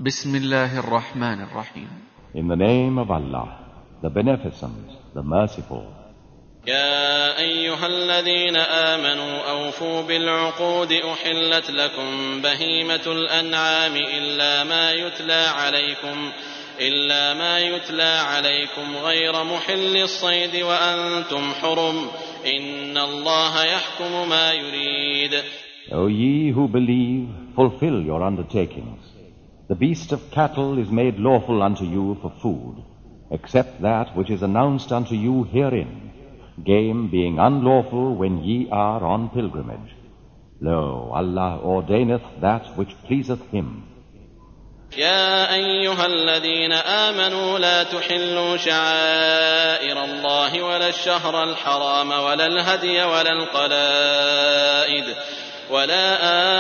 بسم الله الرحمن الرحيم. In the name of Allah, the Beneficent, the Merciful. يا أيها الذين آمنوا أوفوا بالعقود أحلت لكم بهيمة الأنعام إلا ما يتلى عليكم غير محل الصيد وأنتم حرم إن الله يحكم ما يريد. O ye who believe, fulfill your undertakings. The beast of cattle is made lawful unto you for food, except that which is announced unto you herein, game being unlawful when ye are on pilgrimage. Lo, Allah ordaineth that which pleaseth him. يا أيها الذين آمنوا لا تحلوا شعائر الله ولا الشهر الحرام ولا الهدي ولا القلائد ولا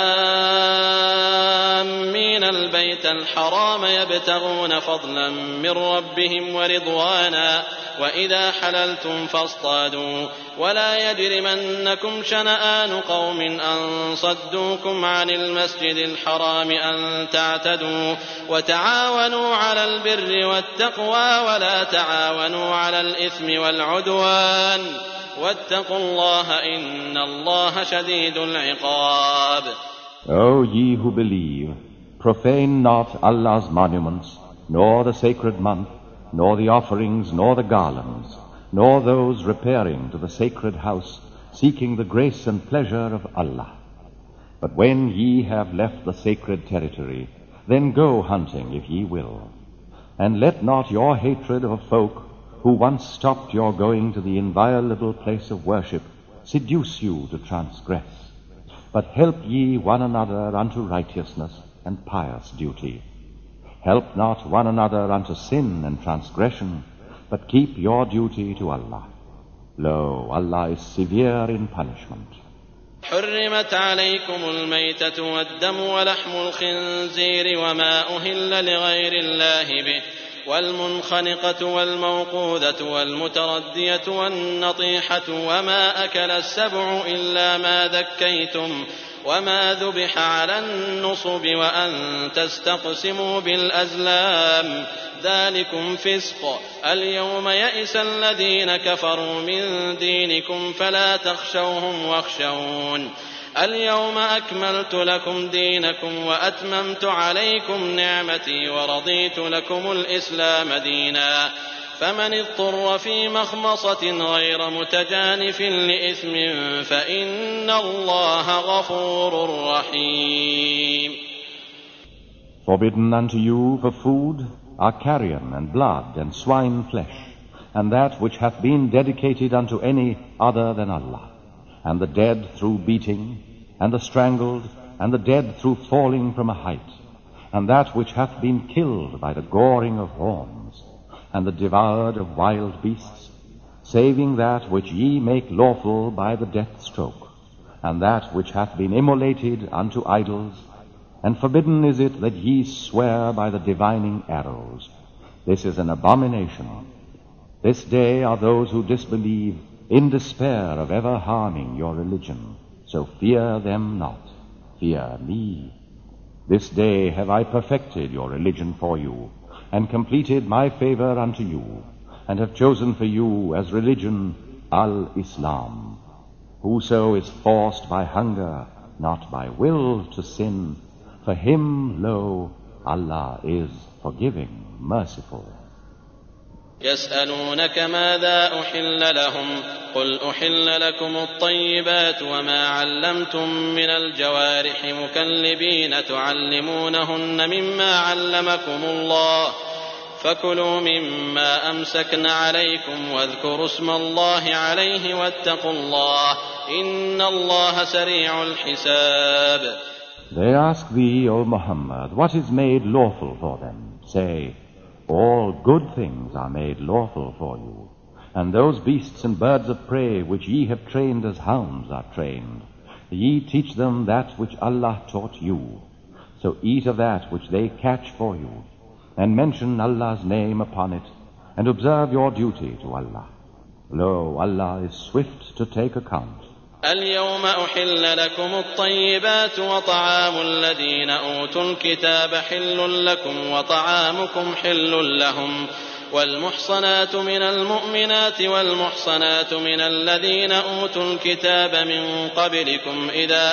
آمين البيت الحرام يبتغون فضلا من ربهم ورضوانا وإذا حللتم فاصطادوا ولا يجرمنكم شنآن قوم أن صدوكم عن المسجد الحرام أن تعتدوا وتعاونوا على البر والتقوى ولا تعاونوا على الإثم والعدوان واتقوا الله إن الله شديد العقاب. O ye who believe, profane not Allah's monuments, nor the sacred month, nor the offerings, nor the garlands, nor those repairing to the sacred house, seeking the grace and pleasure of Allah. But when ye have left the sacred territory, then go hunting if ye will. And let not your hatred of folk who once stopped your going to the inviolable place of worship seduce you to transgress. But help ye one another unto righteousness and pious duty. Help not one another unto sin and transgression, but keep your duty to Allah. Lo, Allah is severe in punishment. حرمت عليكم الميتة والدم ولحم الخنزير وما أهل لغير الله به والمنخنقة والموقوذة والمتردية والنطيحة وما أكل السبع إلا ما ذكيتم وما ذبح على النصب وأن تستقسموا بالأزلام ذلكم فسق. اليوم يئس الذين كفروا من دينكم فلا تخشوهم واخشون. اليوم أكملت لكم دينكم وأتممت عليكم نعمتي ورضيت لكم الإسلام دينا فمن اضطر في مخمصة غير متجانف لإثم فإن الله غفور رحيم. Forbidden unto you for food are carrion and blood and swine flesh, and that which hath been dedicated unto any other than Allah, and the dead through beating, and the strangled, and the dead through falling from a height, and that which hath been killed by the goring of horns, and the devoured of wild beasts, saving that which ye make lawful by the death stroke, and that which hath been immolated unto idols, and forbidden is it that ye swear by the divining arrows. This is an abomination. This day are those who disbelieve in despair of ever harming your religion. So fear them not, fear me. This day have I perfected your religion for you, and completed my favor unto you, and have chosen for you as religion Al-Islam. Whoso is forced by hunger, not by will, to sin, for him, lo, Allah is forgiving, merciful. يسألونك ماذا أحل لهم قل أحل لكم الطيبات وما علمتم من الجوارح مكلبين تعلمونهن مما علمكم الله فكلوا مما أمسكن عليكم واذكروا اسم الله عليه واتقوا الله إن الله سريع الحساب. They ask thee, O Muhammad, what is made lawful for them? Say, all good things are made lawful for you, and those beasts and birds of prey which ye have trained as hounds are trained. Ye teach them that which Allah taught you. So eat of that which they catch for you, and mention Allah's name upon it, and observe your duty to Allah. Lo, Allah is swift to take account. اليوم أحل لكم الطيبات وطعام الذين أوتوا الكتاب حل لكم وطعامكم حل لهم والمحصنات من المؤمنات والمحصنات من الذين أوتوا الكتاب من قبلكم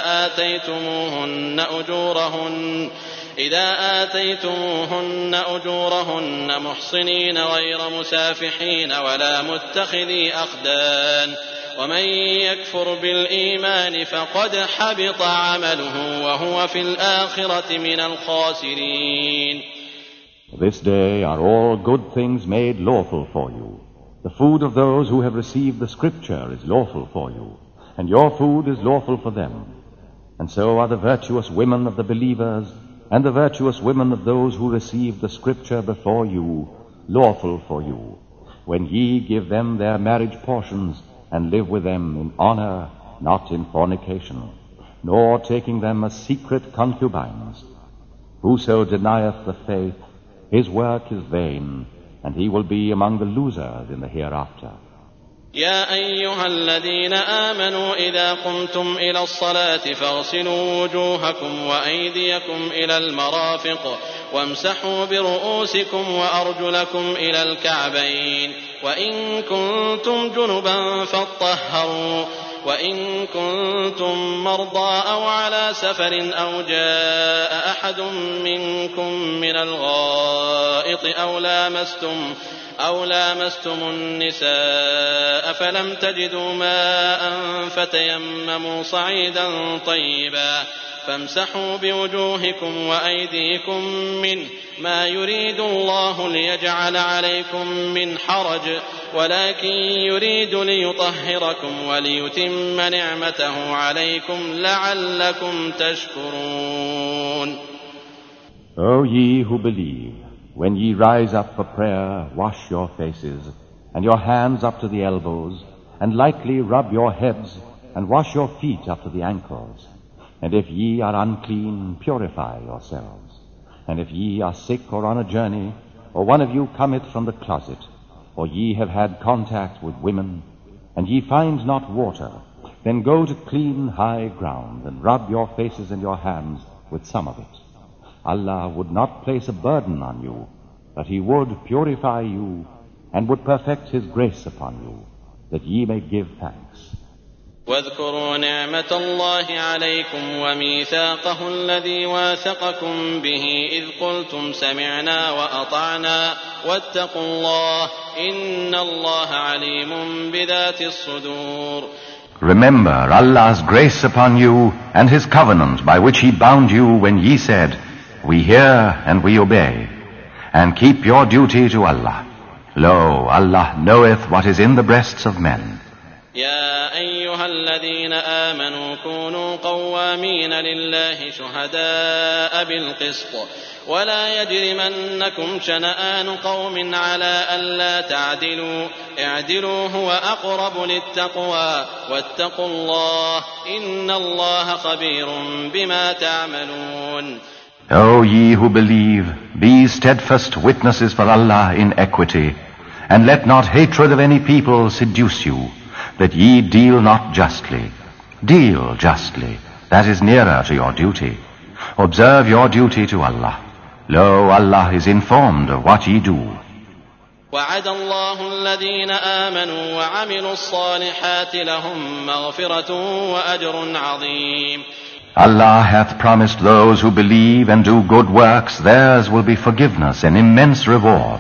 إذا آتيتموهن أجورهن محصنين غير مسافحين ولا متخذي أخدان ومن يكفر بالإيمان فقد حبط عمله وهو في الآخرة من الخاسرين. This day are all good things made lawful for you. The food of those who have received the Scripture is lawful for you, and your food is lawful for them. And so are the virtuous women of the believers and the virtuous women of those who received the Scripture before you lawful for you, when ye give them their marriage portions and live with them in honor, not in fornication, nor taking them as secret concubines. Whoso denieth the faith, his work is vain, and he will be among the losers in the hereafter. يا أيها الذين آمنوا إذا قمتم إلى الصلاة فاغسلوا وجوهكم وأيديكم إلى المرافق وامسحوا برؤوسكم وأرجلكم إلى الكعبين وإن كنتم جنبا فاطهروا وإن كنتم مرضى أو على سفر أو جاء أحد منكم من الغائط أو لامستم النساء فلم تجدوا ماء فتيمموا صعيدا طيبا فامسحوا بوجوهكم وأيديكم منه ما يريد الله ليجعل عليكم من حرج ولكن يريد ليطهركم وليتم نعمته عليكم لعلكم تشكرون. O ye who believe, when ye rise up for prayer, wash your faces, and your hands up to the elbows, and lightly rub your heads, and wash your feet up to the ankles. And if ye are unclean, purify yourselves. And if ye are sick or on a journey, or one of you cometh from the closet, or ye have had contact with women, and ye find not water, then go to clean high ground, and rub your faces and your hands with some of it. Allah would not place a burden on you, but He would purify you, and would perfect His grace upon you, that ye may give thanks. واذكروا نعمة الله عليكم وميثاقه الذي واثقكم به إذ قلتم سمعنا وأطعنا واتقوا الله إن الله عليم بذات الصدور. Remember Allah's grace upon you and His covenant by which He bound you when ye said, We hear and we obey, and keep your duty to Allah. Lo, Allah knoweth what is in the breasts of men. يا أيها الذين آمنوا كونوا قوامين لله شهداء بالقسط ولا يجرمنكم شنآن قوم على ألا تعدلوا اعدلوا هو أقرب للتقوى واتقوا الله إن الله خبير بما تعملون. O ye who believe, be steadfast witnesses for Allah in equity, and let not hatred of any people seduce you, that ye deal not justly. Deal justly, that is nearer to your duty. Observe your duty to Allah. Lo, Allah is informed of what ye do. وعد الله الذين آمنوا وعملوا الصالحات لهم مغفرة وأجر عظيم. Allah hath promised those who believe and do good works, theirs will be forgiveness and immense reward.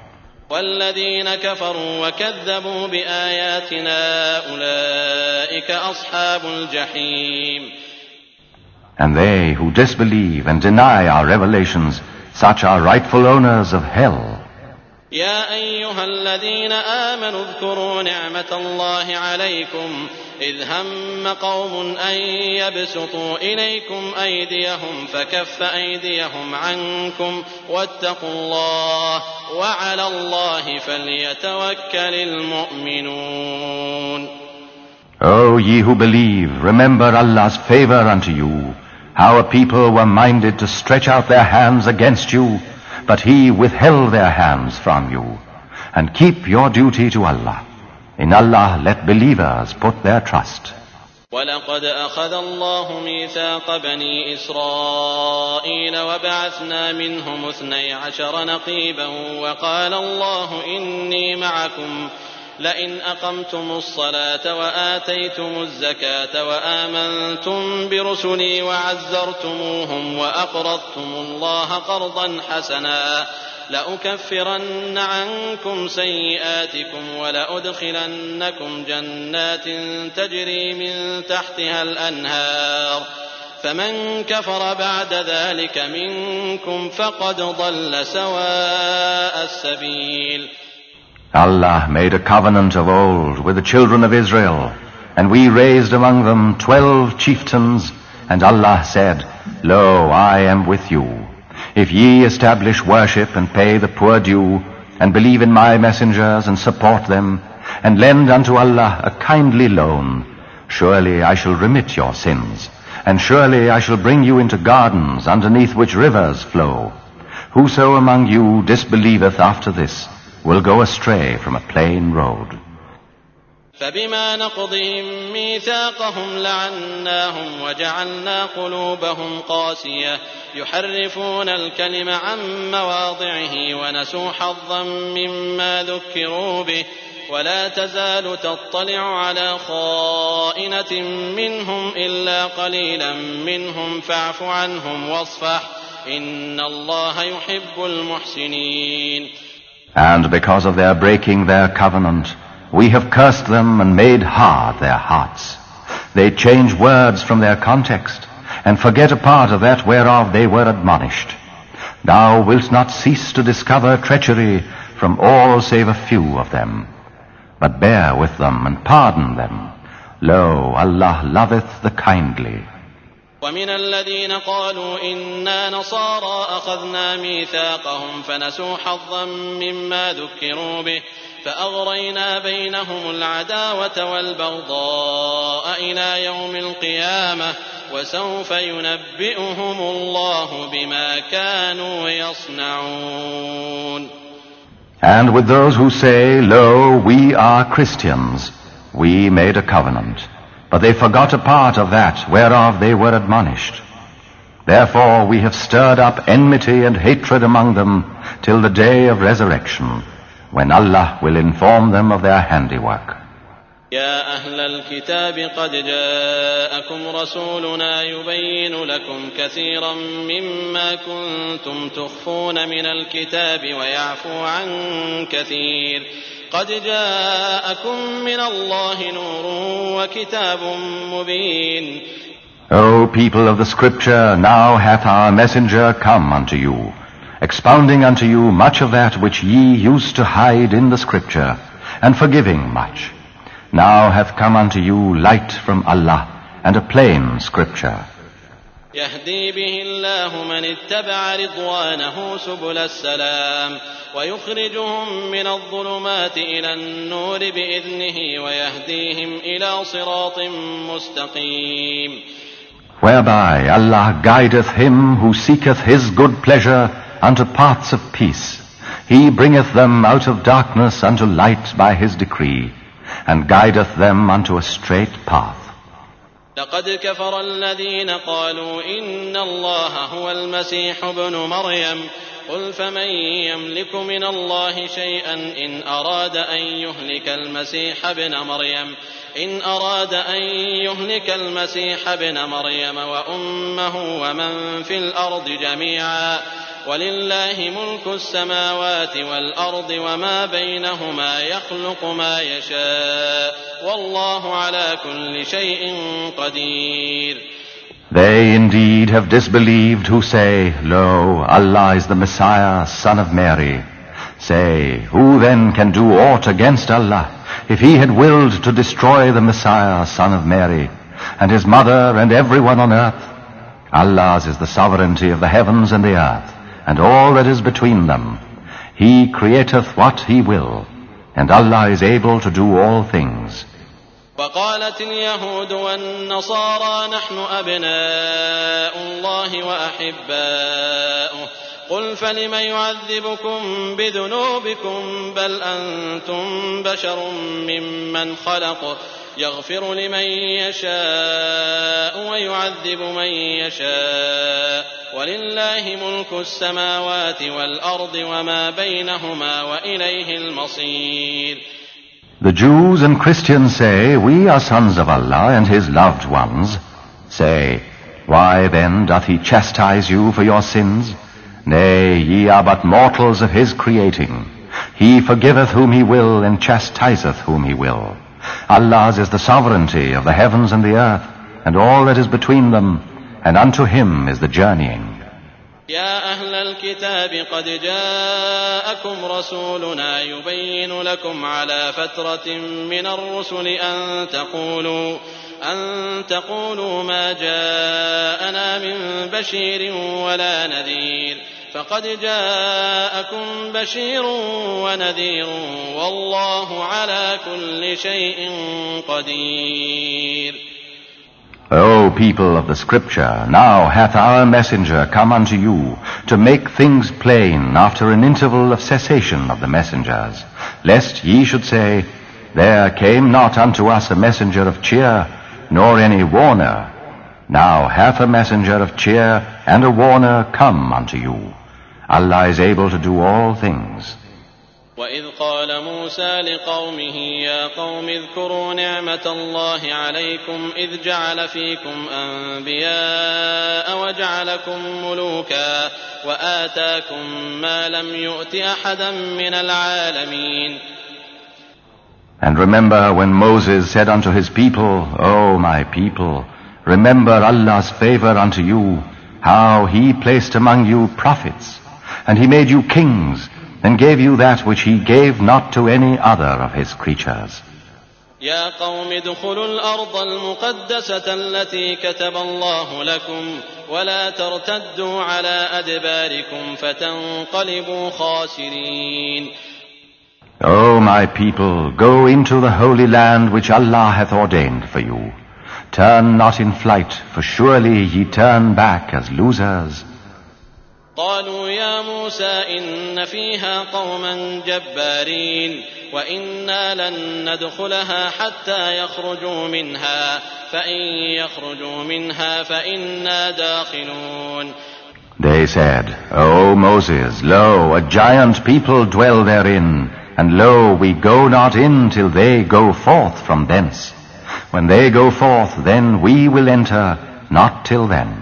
والذين كفروا وكذبوا بآياتنا أولئك أصحاب الجحيم. And they who disbelieve and deny our revelations, such are rightful owners of hell. يا أيها الذين آمنوا اذكروا نعمة الله عليكم إذ هم قوم أن يبسطوا إليكم أيديهم فكف أيديهم عنكم واتقوا الله وعلى الله فليتوكل المؤمنون. O ye who believe, remember Allah's favor unto you, how a people were minded to stretch out their hands against you, but He withheld their hands from you. And keep your duty to Allah. In Allah let believers put their trust. ولقد أخذ الله ميثاق بني إسرائيل وبعثنا منهم 12 نقيبا وقال الله إني معكم لئن أقمتم الصلاة وآتيتم الزكاة وآمنتم برسلي وعزرتموهم وأقرضتم الله قرضا حسنا لأكفرن عنكم سيئاتكم ولأدخلنكم جنات تجري من تحتها الأنهار فمن كفر بعد ذلك منكم فقد ضل سواء السبيل. Allah made a covenant of old with the children of Israel, and we raised among them 12 chieftains, and Allah said, Lo, I am with you. If ye establish worship and pay the poor due, and believe in my messengers and support them, and lend unto Allah a kindly loan, surely I shall remit your sins, and surely I shall bring you into gardens underneath which rivers flow. Whoso among you disbelieveth after this will go astray from a plain road. فبما نقضهم ميثاقهم لعناهم وجعلنا قلوبهم قاسية يحرفون الكلم عن مواضعه ونسوا حظا مما ذكروا به ولا تزال تطلع على خائنة منهم إلا قليلا منهم فاعف عنهم واصفح إن الله يحب المحسنين. And because of their breaking their covenant, we have cursed them and made hard their hearts. They change words from their context, and forget a part of that whereof they were admonished. Thou wilt not cease to discover treachery from all save a few of them. But bear with them and pardon them. Lo, Allah loveth the kindly. ومن الذين قالوا إنا نصارى أخذنا ميثاقهم فنسوا حظا مما ذكروا به فأغرينا بينهم العداوة والبغضاء إلى يوم القيامة وسوف ينبئهم الله بما كانوا يصنعون. And with those who say, Lo, we are Christians, we made a covenant. But they forgot a part of that whereof they were admonished. Therefore we have stirred up enmity and hatred among them till the day of resurrection, when Allah will inform them of their handiwork. يا أهل الكتاب قد جاءكم رسولنا يبين لكم كثيرا مما كنتم تخفون من الكتاب ويعفو عن كثير قد جاءكم من الله نور وكتاب مبين. O people of the Scripture, now hath our messenger come unto you, expounding unto you much of that which ye used to hide in the Scripture, and forgiving much. Now hath come unto you light from Allah, and a plain Scripture. يهدي به الله من اتبع رضوانه سبل السلام ويخرجهم من الظلمات إلى النور بإذنه ويهديهم إلى صراط مستقيم. Whereby Allah guideth him who seeketh his good pleasure unto paths of peace. He bringeth them out of darkness unto light by his decree, and guideth them unto a straight path. لقد كفر الذين قالوا إن الله هو المسيح ابن مريم قل فمن يملك من الله شيئا إن أراد أن يهلك المسيح ابن مريم وأمه ومن في الأرض جميعا ولله ملك السماوات والأرض وما بينهما يخلق ما يشاء والله على كل شيء قدير. They indeed have disbelieved who say, Lo, Allah is the Messiah, son of Mary. Say, who then can do aught against Allah, if he had willed to destroy the Messiah, son of Mary, and his mother and everyone on earth? Allah's is the sovereignty of the heavens and the earth, and all that is between them. He createth what he will, and Allah is able to do all things. وقالت اليهود والنصارى نحن أبناء الله وأحباؤه قل فلم يعذبكم بذنوبكم بل أنتم بشر ممن خلق يغفر لمن يشاء ويعذب من يشاء ولله ملك السماوات والأرض وما بينهما وإليه المصير. The Jews and Christians say, "We are sons of Allah and His loved ones." Say, "Why then doth He chastise you for your sins? Nay, ye are but mortals of His creating. He forgiveth whom He will and chastiseth whom He will. Allah's is the sovereignty of the heavens and the earth, and all that is between them, and unto Him is the journeying." يا أهل الكتاب قد جاءكم رسولنا يبين لكم على فترة من الرسل أن تقولوا ما جاءنا من بشير ولا نذير فقد جاءكم بشير ونذير والله على كل شيء قدير. O people of the Scripture, now hath our messenger come unto you to make things plain after an interval of cessation of the messengers, lest ye should say, "There came not unto us a messenger of cheer, nor any warner." Now hath a messenger of cheer and a warner come unto you. Allah is able to do all things. وإذ قال موسى لقومه يا قوم اذكروا نعمة الله عليكم إذ جعل فيكم أنبياء وجعلكم ملوكا وآتاكم ما لم يؤت أحدا من العالمين. And remember when Moses said unto his people, "O my people, remember Allah's favor unto you, how He placed among you prophets, and He made you kings, and gave you that which He gave not to any other of His creatures." يا قوم ادخلوا الأرض المقدسة التي كتب الله لكم ولا ترتدوا على أدباركم فتنقلبوا خاسرين. O my people, go into the holy land which Allah hath ordained for you. Turn not in flight, for surely ye turn back as losers. قالوا يا موسى إن فيها قوما جبارين وإنا لن ندخلها حتى يخرجوا منها فإن يخرجوا منها فإنا داخلون. They said, "O Moses, lo, a giant people dwell therein, and lo, we go not in till they go forth from thence. When they go forth, then we will enter, not till then."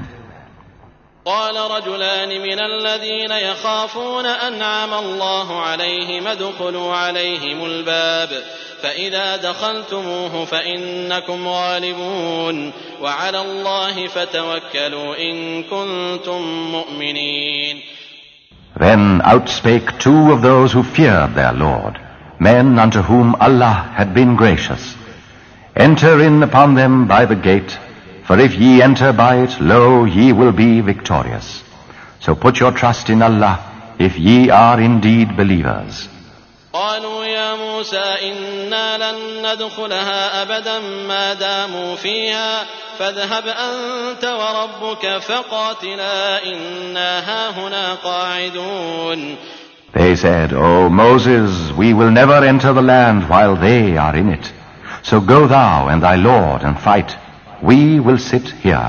قال رجلان من الذين يخافون أنعم الله عليهم ادخلوا عليهم الباب فإذا دخلتموه فإنكم غالبون وعلى الله فتوكلوا إن كنتم مؤمنين. Then outspake two of those who feared their Lord, men unto whom Allah had been gracious. "Enter in upon them by the gate, for if ye enter by it, lo, ye will be victorious. So put your trust in Allah, if ye are indeed believers." قالوا يا موسى إنا لن ندخلها أبدا ما داموا فيها فاذهب أنت وربك فقاتلا إنا هاهنا قاعدون. They said, "O Moses, we will never enter the land while they are in it. So go thou and thy Lord and fight. We will sit here."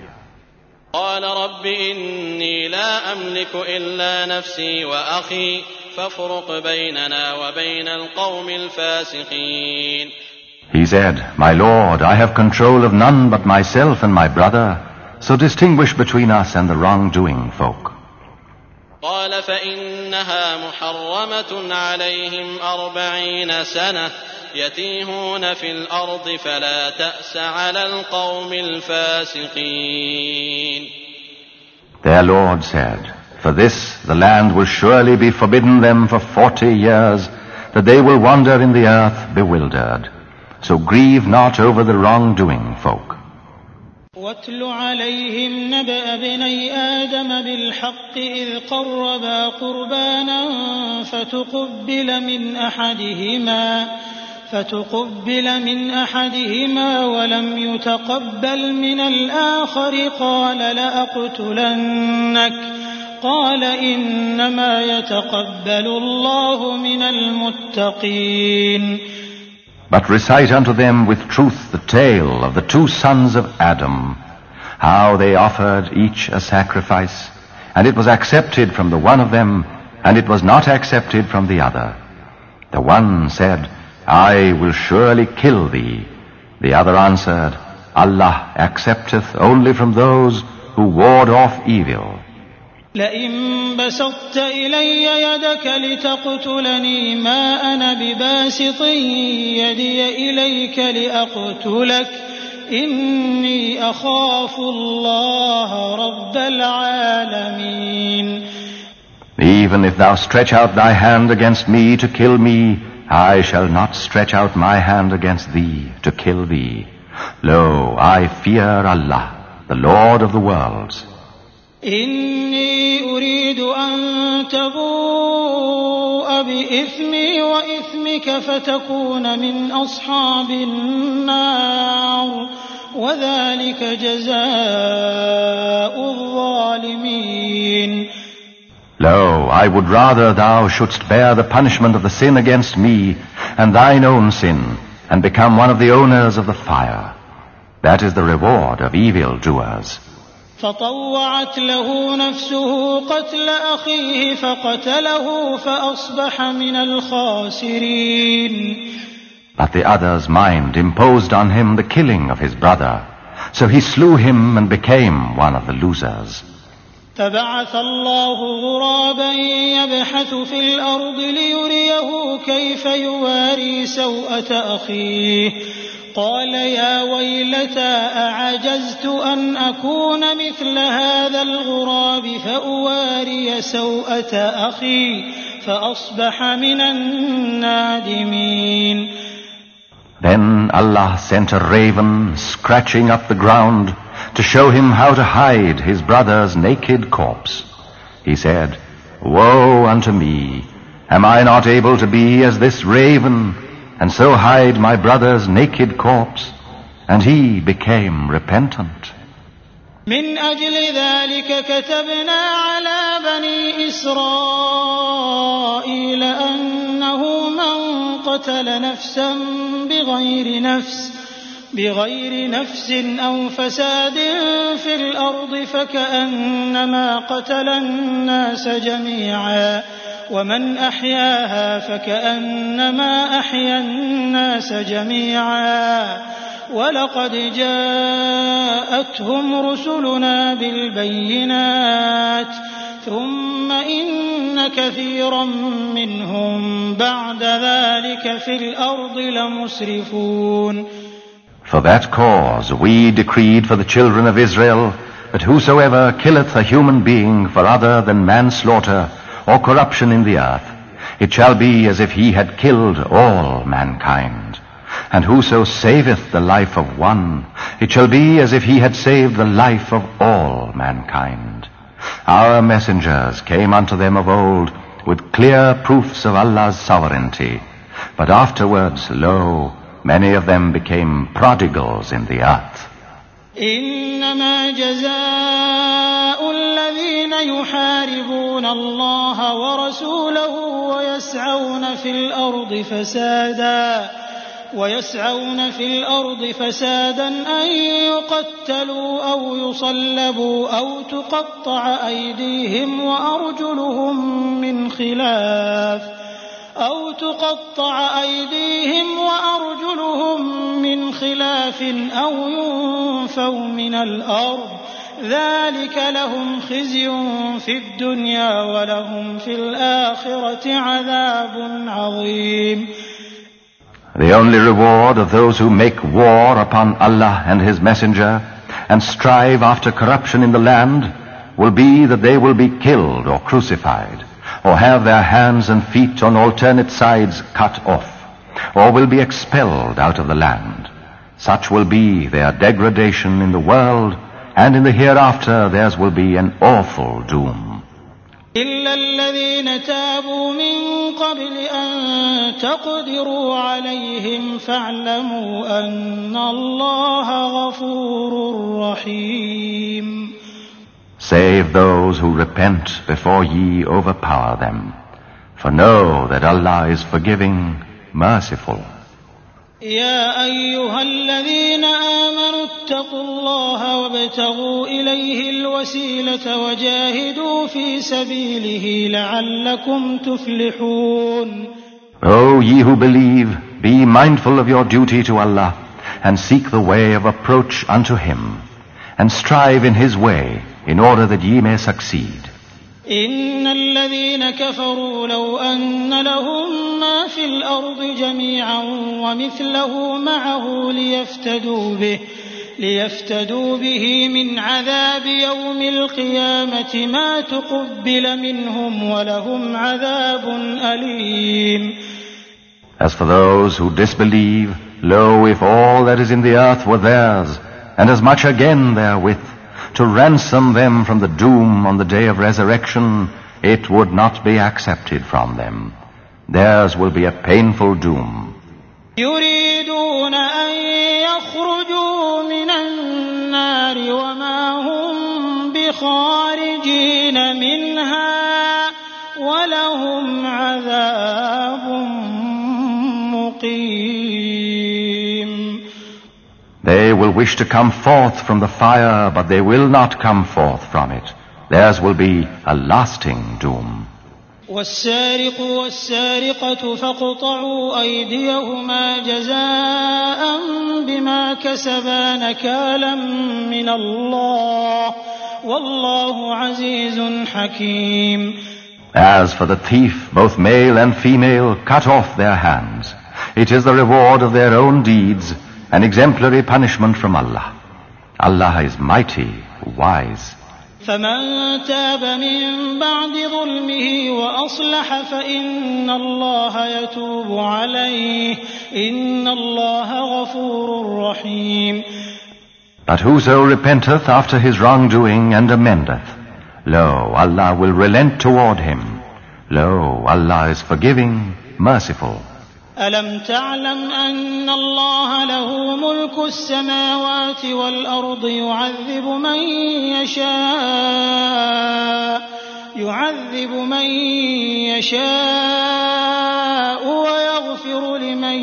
قال رب إني لا أملك إلا نفسي وأخي فافرق بيننا وبين القوم الفاسقين. He said, "My Lord, I have control of none but myself and my brother, so distinguish between us and the wrongdoing folk." قال فإنها محرمة عليهم 40 سنة يتيهون في الأرض فلا تأس على القوم الفاسقين. Their Lord said, "For this the land will surely be forbidden them for 40 years, that they will wander in the earth bewildered. So grieve not over the wrongdoing folk." واتل عليهم نبأ ابني آدم بالحق إذ قربا قربانا فتقبل من أحدهما ولم يتقبل من الآخر قال لأقتلنك قال إنما يتقبل الله من المتقين. But recite unto them with truth the tale of the two sons of Adam, how they offered each a sacrifice, and it was accepted from the one of them, and it was not accepted from the other. The one said, I will surely kill thee. The other answered, Allah accepteth only from those who ward off evil. لئن بسطت إلي يدك لتقتلني ما أنا بباسط يدي إليك لأقتلك إني أخاف الله رب العالمين. Even if thou stretch out thy hand against me to kill me, I shall not stretch out my hand against thee to kill thee. Lo, I fear Allah, the Lord of the worlds. إني أريد أن تبوء بإثمي وإثمك فتكون من أصحاب النار وذلك جزاء الظالمين. Lo, I would rather thou shouldst bear the punishment of the sin against me and thine own sin, and become one of the owners of the fire. That is the reward of evildoers. فطوعت له نفسه قتل أخيه فقتله فأصبح من الخاسرين. But the other's mind imposed on him the killing of his brother, so he slew him and became one of the losers. فبعث الله غرابا يبحث في الأرض ليريه كيف يواري سوءة أخيه قال يا ويلتى أعجزت أن أكون مثل هذا الغراب فأواري سوءة أخي فأصبح من النادمين. Then Allah sent a raven scratching up the ground to show him how to hide his brother's naked corpse. He said, Woe unto me! Am I not able to be as this raven, and so hide my brother's naked corpse? And he became repentant. من أجل ذلك كتبنا على بني إسرائيل أنه من قتل نفسا بغير نفس أو فساد في الأرض فكأنما قتل الناس جميعا ومن أحياها فكأنما أحيا الناس جميعا ولقد جاءتهم رسلنا بالبينات ثم إن كثيرا منهم بعد ذلك في الأرض لمسرفون. For that cause we decreed for the children of Israel that whosoever killeth a human being for other than manslaughter or corruption in the earth, it shall be as if he had killed all mankind. And whoso saveth the life of one, it shall be as if he had saved the life of all mankind. Our messengers came unto them of old with clear proofs of Allah's sovereignty, but afterwards, lo, many of them became prodigals in the earth. إنما جزاء الذين يحاربون الله ورسوله ويسعون في الأرض فسادا أن يقتلوا أو يصلبوا أو تقطع أيديهم وأرجلهم من خلاف أو ينفوا من الأرض ذلك لهم خزي في الدنيا ولهم في الآخرة عذاب عظيم. The only reward of those who make war upon Allah and His Messenger and strive after corruption in the land will be that they will be killed or crucified, or have their hands and feet on alternate sides cut off, or will be expelled out of the land. Such will be their degradation in the world, and in the hereafter theirs will be an awful doom. إلا الذين تابوا من قبل أن تقدروا عليهم فاعلموا أن الله غفور رحيم. Save those who repent before ye overpower them. For know that Allah is forgiving, merciful. يا أيها الذين آمنوا اتقوا الله وابتغوا إليه الوسيلة وجاهدوا في سبيله لعلكم تفلحون. O ye who believe, be mindful of your duty to Allah, and seek the way of approach unto Him, and strive in His way, in order that ye may succeed. إن الذين كفروا لو أن لهم ما في الأرض جميعا ومثله معه ليفتدوا به من عذاب يوم القيامة ما تقبل منهم ولهم عذاب أليم. As for those who disbelieve, lo, if all that is in the earth were theirs, and as much again therewith, to ransom them from the doom on the day of resurrection, it would not be accepted from them. Theirs will be a painful doom. يريدون أن يخرجوا من النار وما هم بخارجين منها ولهم عذاب مقيم. They will wish to come forth from the fire, but they will not come forth from it. Theirs will be a lasting doom. والسارق والسارقة فاقطعوا أيديهما جزاء بما كسبا نكالا من الله والله عزيز حكيم. As for the thief, both male and female, cut off their hands. It is the reward of their own deeds, an exemplary punishment from Allah. Allah is mighty, wise. فمن تاب من بعد ظلمه وأصلح فإن الله يتوب عليه إن الله غفور رحيم. But whoso repenteth after his wrongdoing and amendeth, lo, Allah will relent toward him. Lo, Allah is forgiving, merciful. ألم تعلم أن الله له ملك السماوات والأرض يعذب من يشاء ويغفر لمن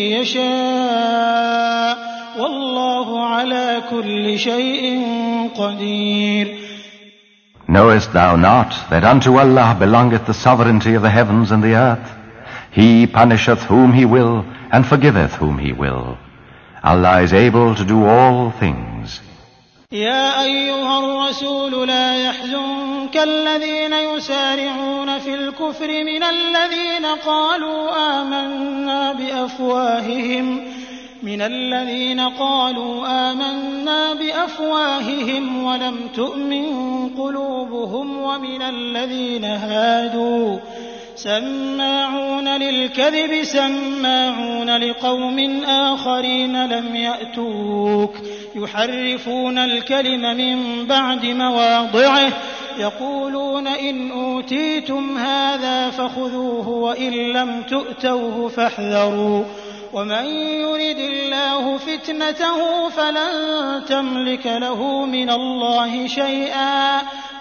يشاء والله على كل شيء قدير. Knowest thou not that unto Allah belongeth the sovereignty of the heavens and the earth? He punisheth whom He will, and forgiveth whom He will. Allah is able to do all things. يا أيها الرسول لا يحزنك الذين يسارعون في الكفر من الذين قالوا آمنا بأفواههم ولم تؤمن قلوبهم ومن الذين هادوا سماعون للكذب سماعون لقوم آخرين لم يأتوك يحرفون الكلم من بعد مواضعه يقولون إن أوتيتم هذا فخذوه وإن لم تؤتوه فاحذروا ومن يرد الله فتنته فلن تملك له من الله شيئا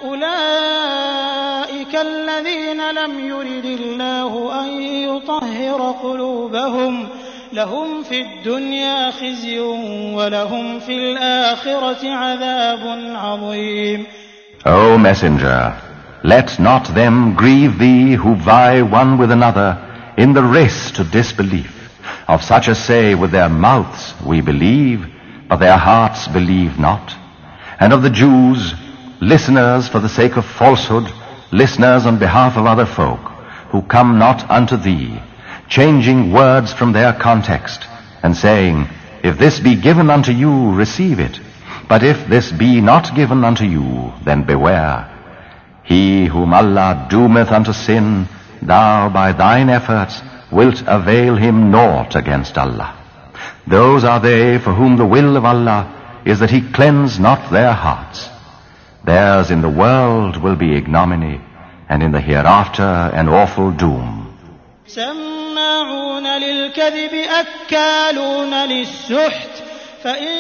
أولئك الذين لم يرد الله أن يطهر قلوبهم لهم في الدنيا خزي ولهم في الآخرة عذاب عظيم. O Messenger, let not them grieve thee who vie one with another in the race to disbelief, of such as say with their mouths, we believe, but their hearts believe not, and of the Jews, listeners for the sake of falsehood, listeners on behalf of other folk, who come not unto thee, changing words from their context, and saying, if this be given unto you, receive it, but if this be not given unto you, then beware. He whom Allah doometh unto sin, thou by thine efforts wilt avail him naught against Allah. Those are they for whom the will of Allah is that He cleanse not their hearts. Theirs in the world will be ignominy, and in the hereafter an awful doom. سماعون للكذب أكالون للسحت فإن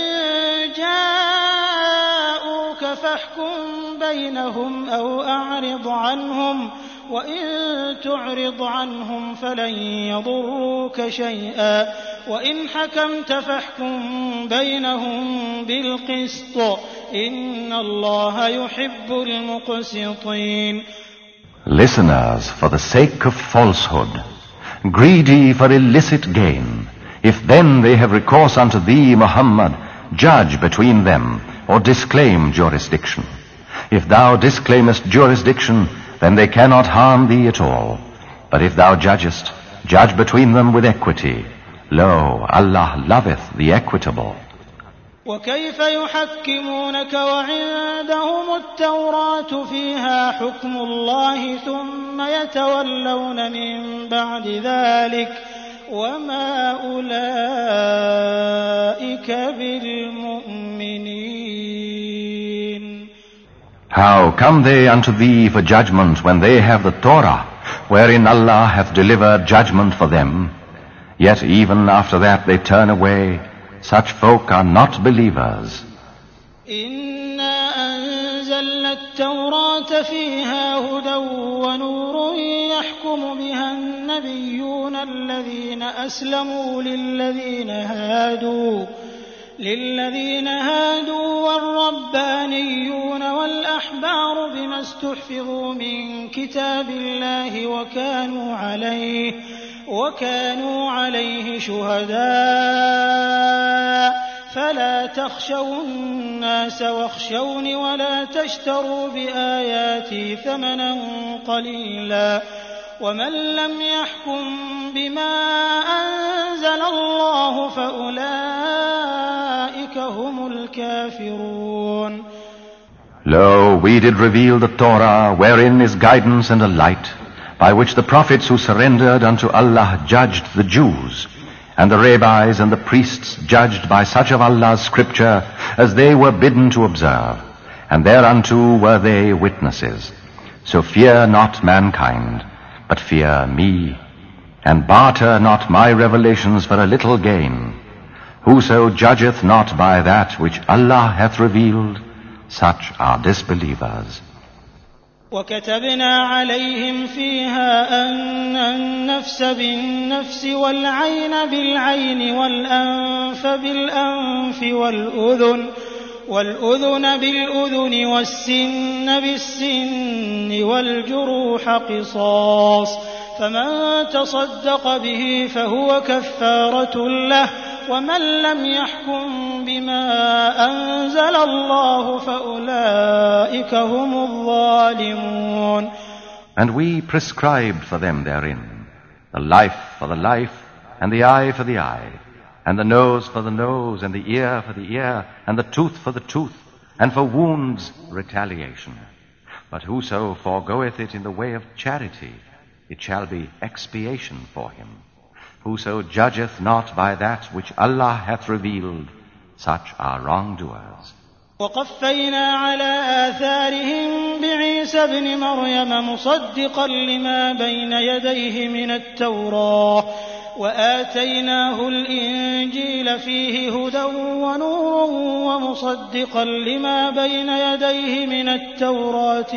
جاءوك فاحكم بينهم أو أعرض عنهم وإن تعرض عنهم فلن يضروك شيئا وإن حكمت فاحكم بينهم بالقسط إن الله يحب المقسطين. Listeners, for the sake of falsehood, greedy for illicit gain, if then they have recourse unto thee, Muhammad, judge between them, or disclaim jurisdiction. If thou disclaimest jurisdiction, then they cannot harm thee at all. But if thou judgest, judge between them with equity. Lo, Allah loveth the equitable. وكيف يحكمونك وعندهم التوراة فيها حكم الله ثم يتولون من بعد ذلك وما أولئك بالمؤمنين. How come they unto thee for judgment when they have the Torah, wherein Allah hath delivered judgment for them? Yet even after that they turn away. Such folk are not believers. إنا أنزلنا التوراة فيها هدى ونور يحكم بها النبيون الذين أسلموا للذين هادوا والربانيون والأحبار بما استحفظوا من كتاب الله وكانوا عليه شهداء فلا تخشوا الناس واخشوني ولا تشتروا بآياتي ثمنا قليلا ومن لم يحكم بما أنزل الله فأولئك هم الكافرون. Lo, we did reveal the Torah, wherein is guidance and a light, by which the prophets who surrendered unto Allah judged the Jews, and the rabbis and the priests judged by such of Allah's scripture as they were bidden to observe, and thereunto were they witnesses. So fear not mankind, but fear me, and barter not my revelations for a little gain. Whoso judgeth not by that which Allah hath revealed, such are disbelievers. وكتبنا عليهم فيها أن النفس بالنفس والعين بالعين والأنف بالأنف والأذن بالأذن والسن بالسن والجروح قصاص فمن تصدق به فهو كفارة له ومن لم يحكم بما أنزل الله فأولئك هم الظالمون. And we prescribed for them therein the life for the life, and the eye for the eye, and the nose for the nose, and the ear for the ear, and the tooth for the tooth, and for wounds retaliation. But whoso foregoeth it in the way of charity, it shall be expiation for him. Whoso judgeth not by that which Allah hath revealed, such are wrongdoers. وقفينا على آثارهم بعيسى ابن مريم مصدقا لما بين يديه من التوراة وآتيناه الإنجيل فيه هدى ونور ومصدقا لما بين يديه من التوراة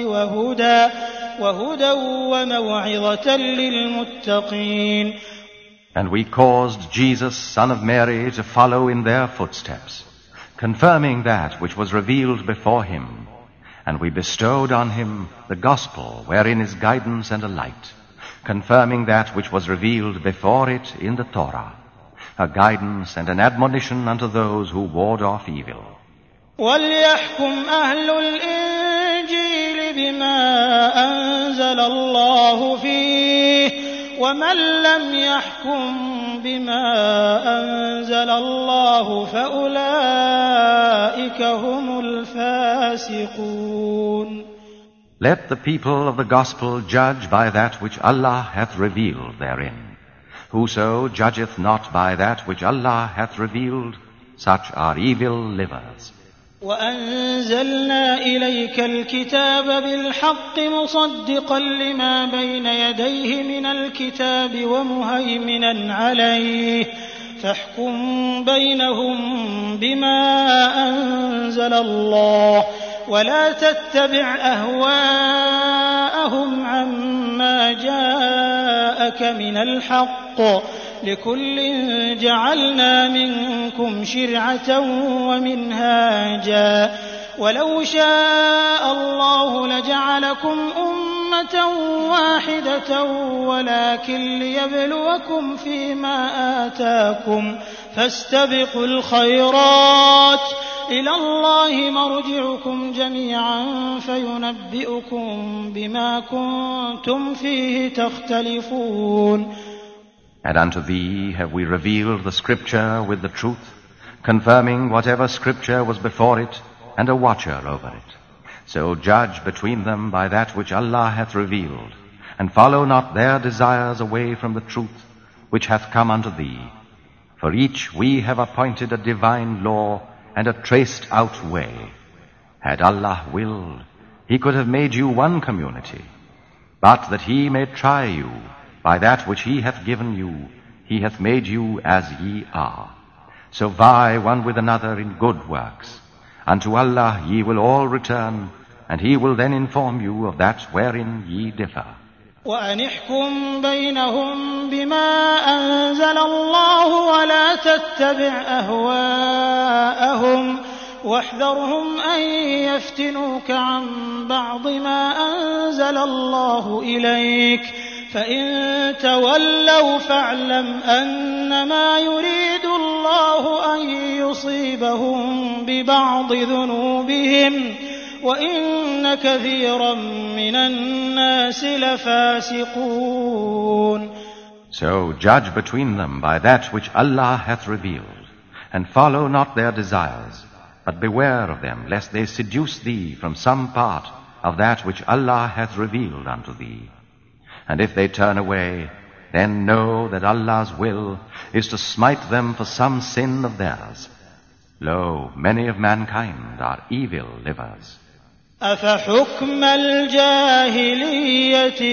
وهدى وموعظة للمتقين. And we caused Jesus, son of Mary, to follow in their footsteps, confirming that which was revealed before him. And we bestowed on him the gospel, wherein is guidance and a light, confirming that which was revealed before it in the Torah, a guidance and an admonition unto those who ward off evil. وَلْيَحْكُمْ أَهْلُ الْإِنجِيلِ بِمَا أَنزَلَ اللَّهُ فِيهِ ومن لم يحكم بما أنزل الله فأولئك هم الفاسقون. Let the people of the gospel judge by that which Allah hath revealed therein. Whoso judgeth not by that which Allah hath revealed, such are evil livers. وأنزلنا إليك الكتاب بالحق مصدقا لما بين يديه من الكتاب ومهيمنا عليه فاحكم بينهم بما أنزل الله ولا تتبع أهواءهم عما ما جاءك من الحق لكل جعلنا منكم شرعة ومنهاجا ولو شاء الله لجعلكم أمة واحدة ولكن ليبلوكم فيما آتاكم فاستبقوا الخيرات إلى الله مرجعكم جميعا فينبئكم بما كنتم فيه تختلفون. And unto thee have we revealed the Scripture with the truth, confirming whatever Scripture was before it, and a watcher over it. So judge between them by that which Allah hath revealed, and follow not their desires away from the truth which hath come unto thee. For each we have appointed a divine law and a traced out way. Had Allah willed, He could have made you one community, but that He may try you, by that which He hath given you, He hath made you as ye are. So vie one with another in good works. Unto Allah ye will all return, and He will then inform you of that wherein ye differ. وأن احكم بينهم بما أنزل الله ولا تتبع أهواءهم واحذرهم أن يفتنوك عن بعض ما أنزل الله إليك فإن تولوا فاعلم أنما يريد الله أن يصيبهم ببعض ذنوبهم وإن كثيرا من الناس لفاسقون. So judge between them by that which Allah hath revealed, and follow not their desires, but beware of them, lest they seduce thee from some part of that which Allah hath revealed unto thee. And if they turn away, then know that Allah's will is to smite them for some sin of theirs. Lo, many of mankind are evil livers. أفحكم الجاهلية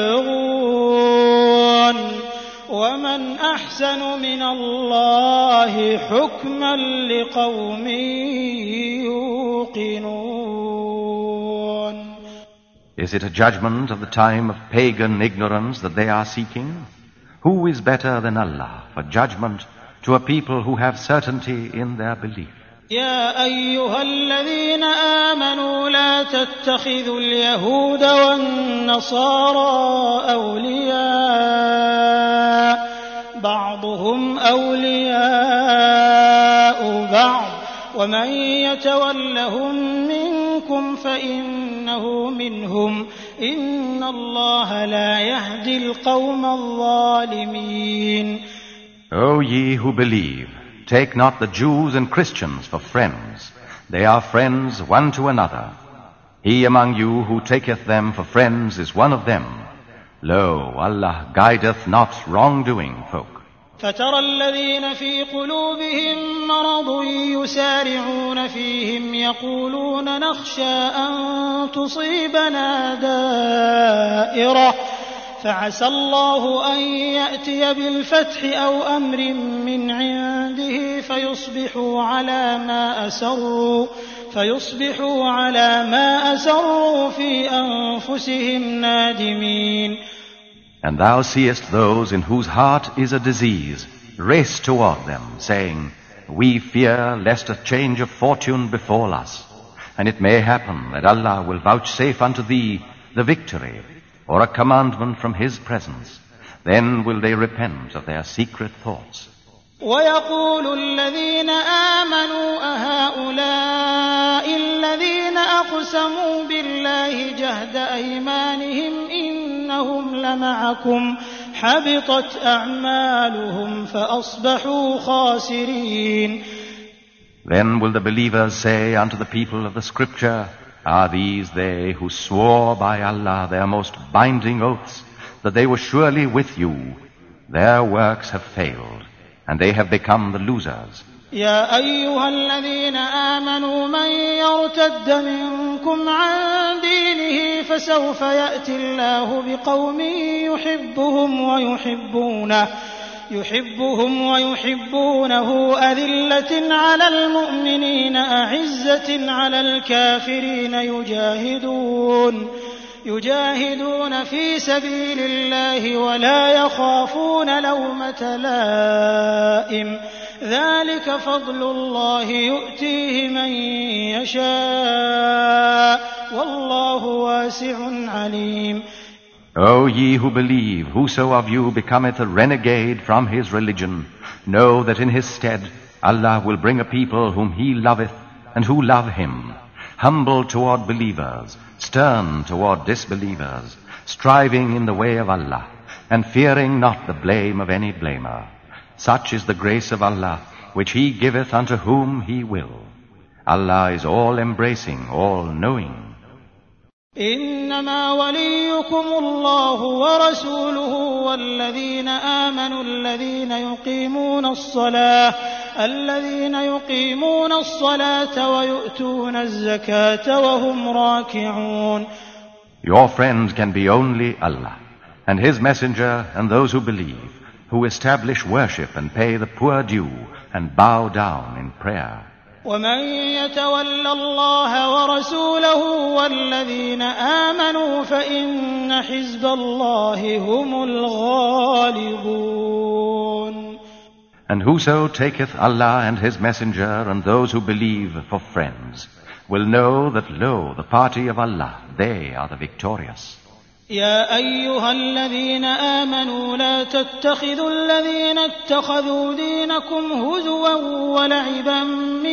يبغون ومن أحسن من الله حكما لقوم يوقنون. Is it a judgment of the time of pagan ignorance that they are seeking? Who is better than Allah for judgment to a people who have certainty in their belief? يا أيها الذين آمنوا لا تتخذوا اليهود والنصارى أولياء بعضهم أولياء بعض ومن يتولهم منكم فإنه منهم إن الله لا يهدي القوم الظالمين. O ye who believe, take not the Jews and Christians for friends. They are friends one to another. He among you who taketh them for friends is one of them. Lo, Allah guideth not wrongdoing folk. فترى الذين في قلوبهم مرض يسارعون فيهم يقولون نخشى أن تصيبنا دائرة فعسى الله أن يأتي بالفتح أو أمر من عنده فيصبحوا على ما أسروا في أنفسهم نادمين. And thou seest those in whose heart is a disease race toward them, saying, We fear lest a change of fortune befall us, and it may happen that Allah will vouchsafe unto thee the victory, or a commandment from His presence. Then will they repent of their secret thoughts. ويقول الذين آمنوا أهؤلاء الذين أقسموا بالله جهد أيمانهم إنهم لمعكم حبطت أعمالهم فأصبحوا خاسرين. Then will the believers say unto the people of the Scripture, Are these they who swore by Allah their most binding oaths, that they were surely with you? Their works have failed, and they have become the losers. يا أيها الذين آمنوا من يرتد منكم عن دينه فسوف يأتي الله بقوم يحبهم ويحبونه أذلة على يجاهدون في سبيل الله ولا يخافون لومة لائم ذلك فضل الله يؤتيه من يشاء والله واسع عليم. O ye who believe, whoso of you becometh a renegade from his religion, know that in his stead Allah will bring a people whom he loveth and who love him, humble toward believers, stern toward disbelievers, striving in the way of Allah, and fearing not the blame of any blamer. Such is the grace of Allah, which he giveth unto whom he will. Allah is all-embracing, all-knowing. إنما وليكم الله ورسوله والذين آمنوا الذين يقيمون الصلاة ويؤتون الزكاة وهم راكعون. Your friend can be only Allah, and His Messenger and those who believe, who establish worship and pay the poor due and bow down in prayer. ومن يتول الله ورسوله والذين آمنوا فإن حزب الله هم الغالبون. And whoso taketh Allah and His Messenger and those who believe for friends will know that, lo, the party of Allah, they are the victorious. يا أيها الذين آمنوا لا تتخذوا الذين اتخذوا دينكم هزوا ولعبا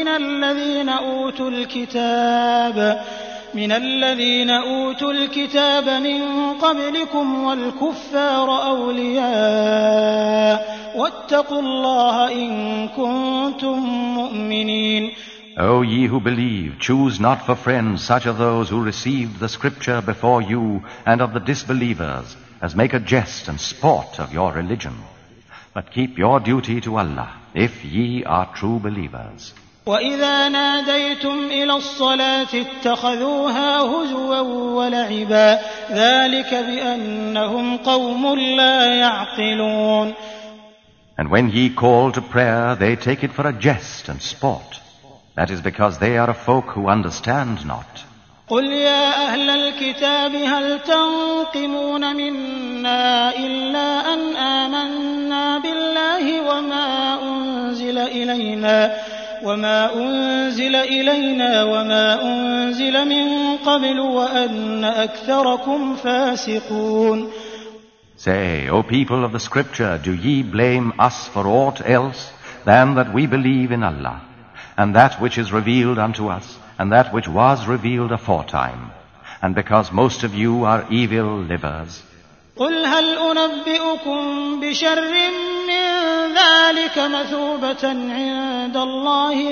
من الذين أوتوا الكتاب من قبلكم والكفار أولياء واتقوا الله إن كنتم مؤمنين. O ye who believe, choose not for friends such of those who received the scripture before you and of the disbelievers, as make a jest and sport of your religion. But keep your duty to Allah, if ye are true believers. وَإِذَا نَادَيْتُمْ إِلَى الصَّلَاةِ اتَّخَذُوهَا هُزُوًا وَلَعِبًا ذَلِكَ بِأَنَّهُمْ قَوْمٌ لَا يَعْقِلُونَ. And when ye call to prayer, they take it for a jest and sport. That is because they are a folk who understand not. قُلْ يَا أَهْلَ الْكِتَابِ هَلْ تَنقِمُونَ مِنَّا إِلَّا أَنْ آمَنَّا بِاللَّهِ وما أنزل إلينا وما أنزل من قبل وأن أكثركم فاسقون. Say, O people of the scripture, do ye blame us for aught else than that we believe in Allah, and that which is revealed unto us, and that which was revealed aforetime, and because most of you are evil livers? قُلْ هَلْ أُنَبِّئُكُم بِشَرٍّ مِّن ذَلِكَ مَثُوبَةً عِندَ اللَّهِ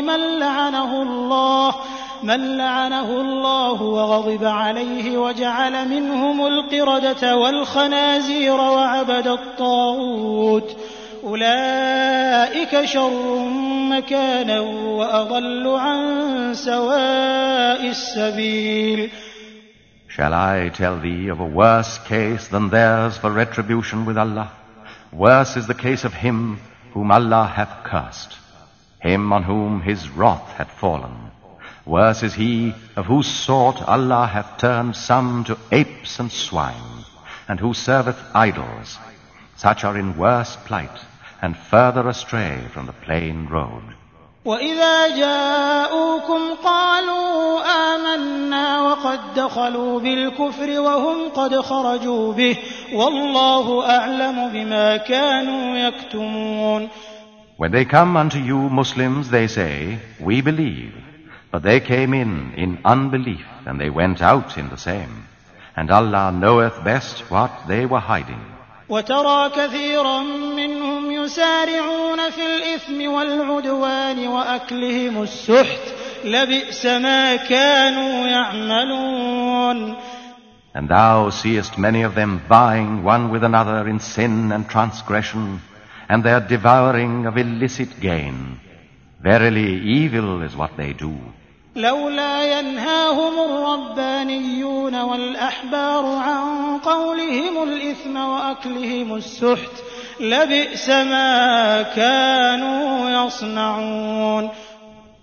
مَن لَّعَنَهُ اللَّهُ وَغَضِبَ عَلَيْهِ وَجَعَلَ مِنْهُمُ الْقِرَدَةَ وَالْخَنَازِيرَ وَعَبَدَ الطَّاغُوتَ أُولَٰئِكَ شَرٌّ مَّكَانًا وَأَضَلُّ عَن سَوَاءِ السَّبِيلِ. Shall I tell thee of a worse case than theirs for retribution with Allah? Worse is the case of him whom Allah hath cursed, him on whom his wrath hath fallen. Worse is he of whose sort Allah hath turned some to apes and swine, and who serveth idols. Such are in worse plight, and further astray from the plain road. وَإِذَا جَاءُوكُمْ قَالُوا آمَنَّا وَقَدْ دَخَلُوا بِالْكُفْرِ وَهُمْ قَدْ خَرَجُوا بِهِ وَاللَّهُ أَعْلَمُ بِمَا كَانُوا يَكْتُمُونَ. When they come unto you Muslims, they say, we believe. But they came in unbelief, and they went out in the same. And Allah knoweth best what they were hiding. وَتَرَى كَثِيرًا مِّنْهُمْ يُسَارِعُونَ فِي الْإِثْمِ وَالْعُدْوَانِ وَأَكْلِهِمُ السُّحْتَ لَبِئْسَ مَا كَانُوا يَعْمَلُونَ. And thou seest many of them vying one with another in sin and transgression, and their devouring of illicit gain. Verily, evil is what they do. لولا ينهاهم الربانيون والأحبار عن قولهم الإثم وأكلهم السحت لبئس ما كانوا يصنعون.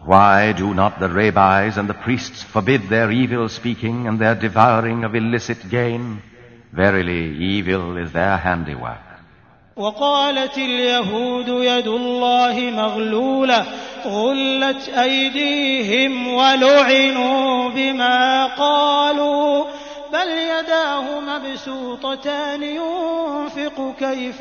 Why do not the rabbis and the priests forbid their evil speaking and their devouring of illicit gain? Verily, evil is their handiwork. وقالت اليهود يد الله مغلولة غلت أيديهم ولعنوا بما قالوا بل يداه مبسوطتان ينفق كيف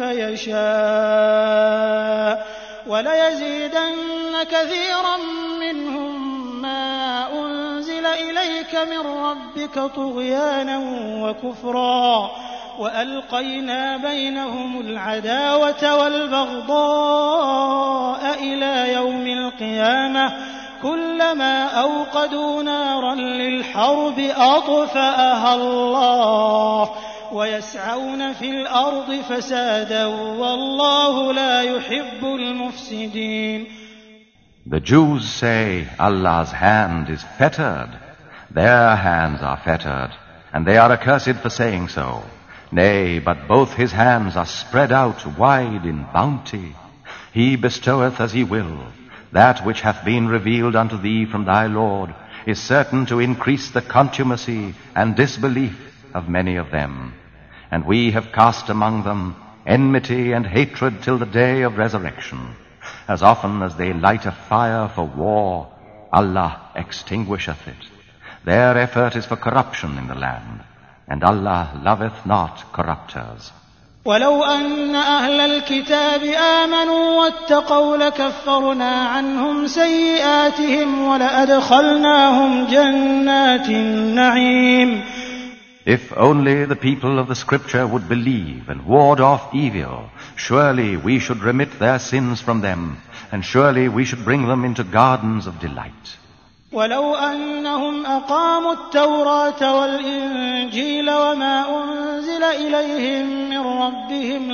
يشاء وليزيدن كثيرا منهم ما أنزل إليك من ربك طغيانا وكفرا وألقينا بينهم العداوة والبغضاء إلى يوم القيامة كلما أوقدوا نارا للحرب أطفأها الله ويسعون في الأرض فسادا والله لا يحب المفسدين. The Jews say Allah's hand is fettered. Their hands are fettered, and they are accursed for saying so. Nay, but both his hands are spread out wide in bounty. He bestoweth as he will. That which hath been revealed unto thee from thy Lord is certain to increase the contumacy and disbelief of many of them. And we have cast among them enmity and hatred till the day of resurrection. As often as they light a fire for war, Allah extinguisheth it. Their effort is for corruption in the land, and Allah loveth not corrupters. ولو أن أهل الكتاب آمنوا واتقوا لكفرنا عنهم سيئاتهم ولأدخلناهم جنات النعيم. If only the people of the Scripture would believe and ward off evil, surely we should remit their sins from them, and surely we should bring them into gardens of delight. ولو أنهم أقاموا التوراة والإنجيل وما أنزل إليهم من ربهم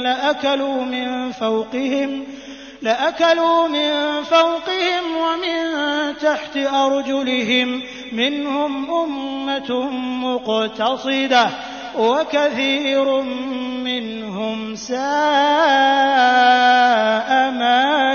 لأكلوا من فوقهم ومن تحت أرجلهم منهم أمة مقتصدة وكثير منهم ساء ما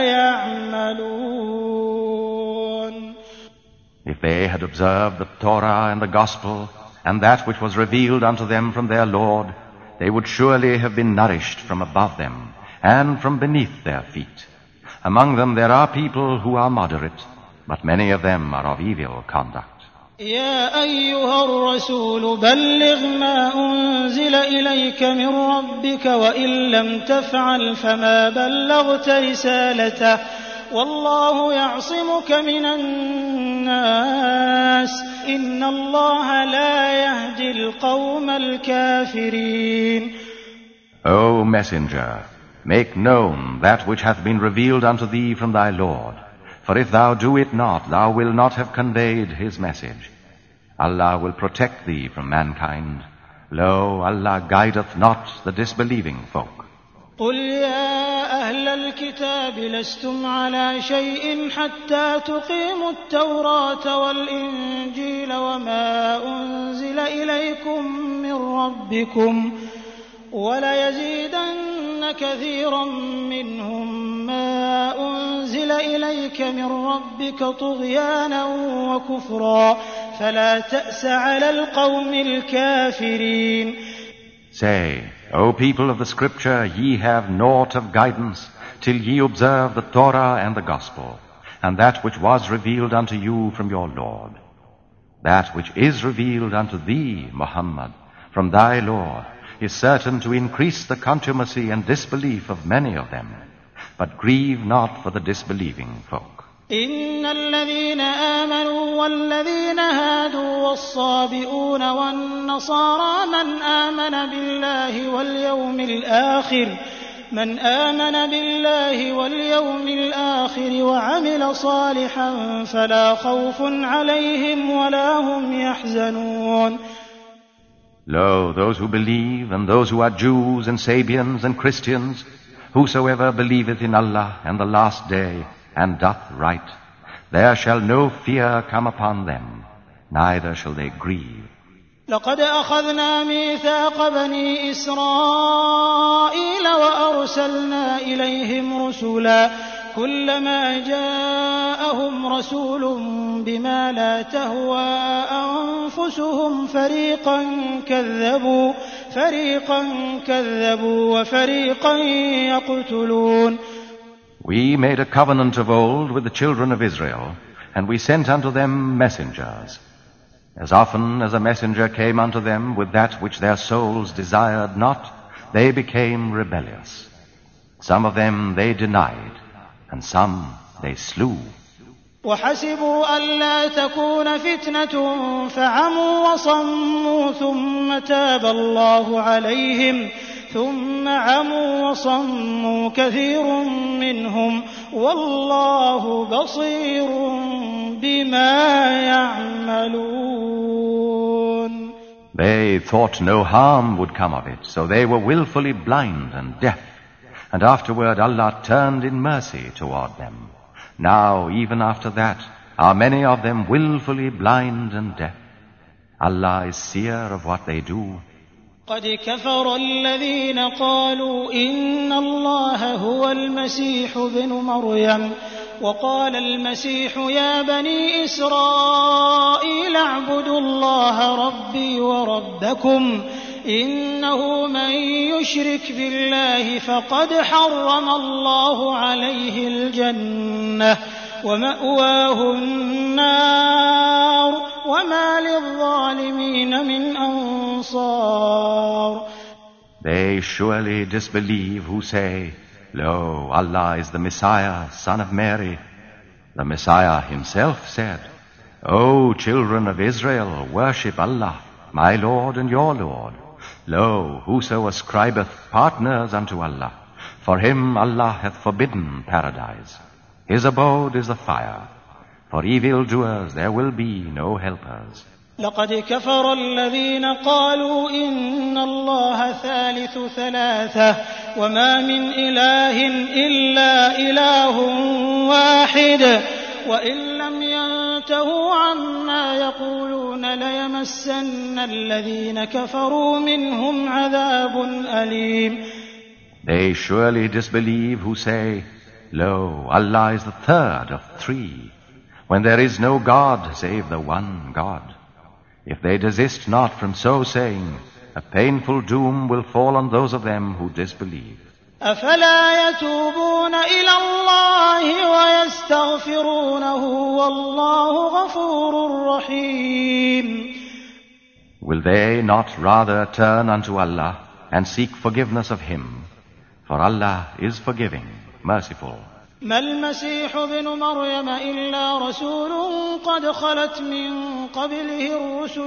يعملون. If they had observed the Torah and the Gospel and that which was revealed unto them from their Lord, they would surely have been nourished from above them and from beneath their feet. Among them there are people who are moderate, but many of them are of evil conduct. يا أيها الرسول بلغ ما أنزل إليك من ربك وإن لم تفعل فما بلغت رسالته والله يعصمك من الناس إن الله لا يهدي القوم الكافرين. O Messenger, make known that which hath been revealed unto thee from thy Lord. For if thou do it not, thou wilt not have conveyed his message. Allah will protect thee from mankind. Lo, Allah guideth not the disbelieving folk. قل يا أهل الكتاب لستم على شيء حتى تقيموا التوراة والإنجيل وما أنزل إليكم من ربكم وليزيدن كثيرا منهم ما أنزل إليك من ربك طغيانا وكفرا فلا تأس على القوم الكافرين. Say, O people of the Scripture, ye have naught of guidance till ye observe the Torah and the Gospel, and that which was revealed unto you from your Lord. That which is revealed unto thee, Muhammad, from thy Lord, is certain to increase the contumacy and disbelief of many of them, but grieve not for the disbelieving folk. إن الذين آمنوا والذين هادوا والصابئون والنصارى من آمن بالله واليوم الآخر وعمل صالحا فلا خوف عليهم ولا هم يحزنون. Lo, those who believe and those who are Jews and Sabians and Christians, whosoever believeth in Allah and the last day, and doth right, there shall no fear come upon them, neither shall they grieve. لقد أخذنا ميثاق بني إسرائيل وأرسلنا إليهم رسلا كلما جاءهم رسول بما لا تهوى أنفسهم فريقا كذبوا وفريقا يقتلون. We made a covenant of old with the children of Israel, and we sent unto them messengers. As often as a messenger came unto them with that which their souls desired not, they became rebellious. Some of them they denied, and some they slew. وحسبوا ألا تكون فتنة فعموا وصموا ثم تاب الله عليهم ثم عموا وصموا كثير منهم والله بصير بما يعملون. They thought no harm would come of it, so they were willfully blind and deaf. And afterward Allah turned in mercy toward them. Now, even after that, are many of them willfully blind and deaf. Allah is seer of what they do. قد كفر الذين قالوا إن الله هو المسيح ابن مريم وقال المسيح يا بني إسرائيل اعبدوا الله ربي وربكم إنه من يشرك بالله فقد حرم الله عليه الجنة ومأواه النار وما للظالمين من أنصار. They surely disbelieve who say, Lo, Allah is the Messiah, son of Mary. The Messiah himself said, O children of Israel, worship Allah, my Lord and your Lord. Lo, whoso ascribeth partners unto Allah, for him Allah hath forbidden paradise. His abode is the fire. For evildoers there will be no helpers. لقد كفر الذين قالوا إن الله ثالث ثلاثة وما من إله إلا إله واحد وإن لم ينتهوا عما يقولون ليمسن الذين كفروا منهم عذاب أليم. They surely disbelieve who say, Lo, Allah is the third of three, when there is no God save the one God. If they desist not from so saying, a painful doom will fall on those of them who disbelieve. أفلا يتوبون إلى الله ويستغفرونه والله غفور رحيم. Will they not rather turn unto Allah and seek forgiveness of Him? For Allah is forgiving, merciful. ما المسيح ابن مريم إلا رسول قد خلت من قبله الرسل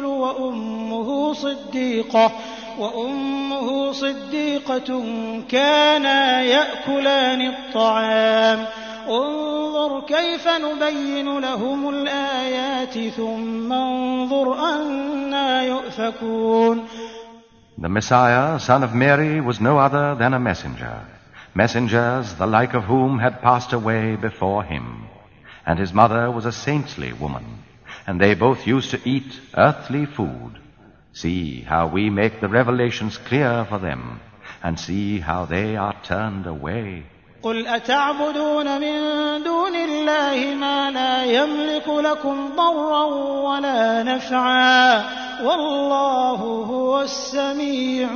وأمه صديقة كانا يأكلان الطعام انظر كيف نبين لهم الآيات ثم انظر أنى يؤفكون. The Messiah, son of Mary, was no other than a messenger. Messengers, the like of whom had passed away before him. And his mother was a saintly woman, and they both used to eat earthly food. See how we make the revelations clear for them, and see how they are turned away. قل أتعبدون من دون الله ما لا يملك لكم ضرا ولا نفعا والله هو السميع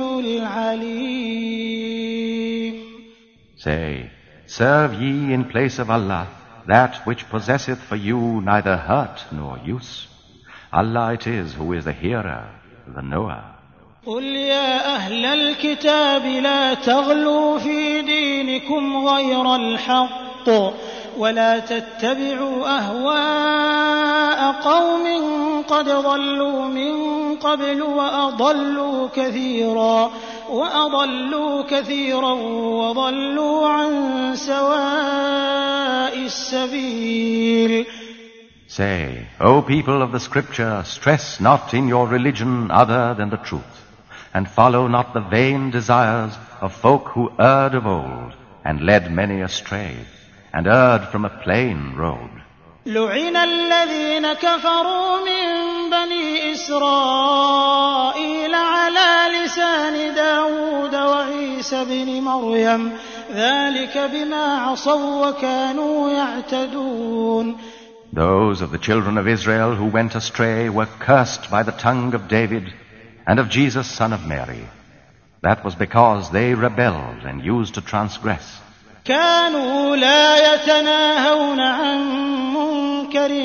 العليم. Say, serve ye in place of Allah that which possesseth for you neither hurt nor use. Allah it is who is the hearer, the knower. قل يا أهل الكتاب لا تغلوا في دينكم غير الحق ولا تتبعوا أهواء قوم قد ضلوا من قبل وأضلوا كثيرا وضلوا عن سواء السبيل. Say, O people of the Scripture, stress not in your religion other than the truth, and follow not the vain desires of folk who erred of old, and led many astray, and erred from a plain road. لعن الذين كفروا من بني إسرائيل على لسان داود وعيسى بن مريم ذلك بما عصوا وكانوا يعتدون. Those of the children of Israel who went astray were cursed by the tongue of David and of Jesus, son of Mary. That was because they rebelled and used to transgress. كانوا لا يتناهون عن منكر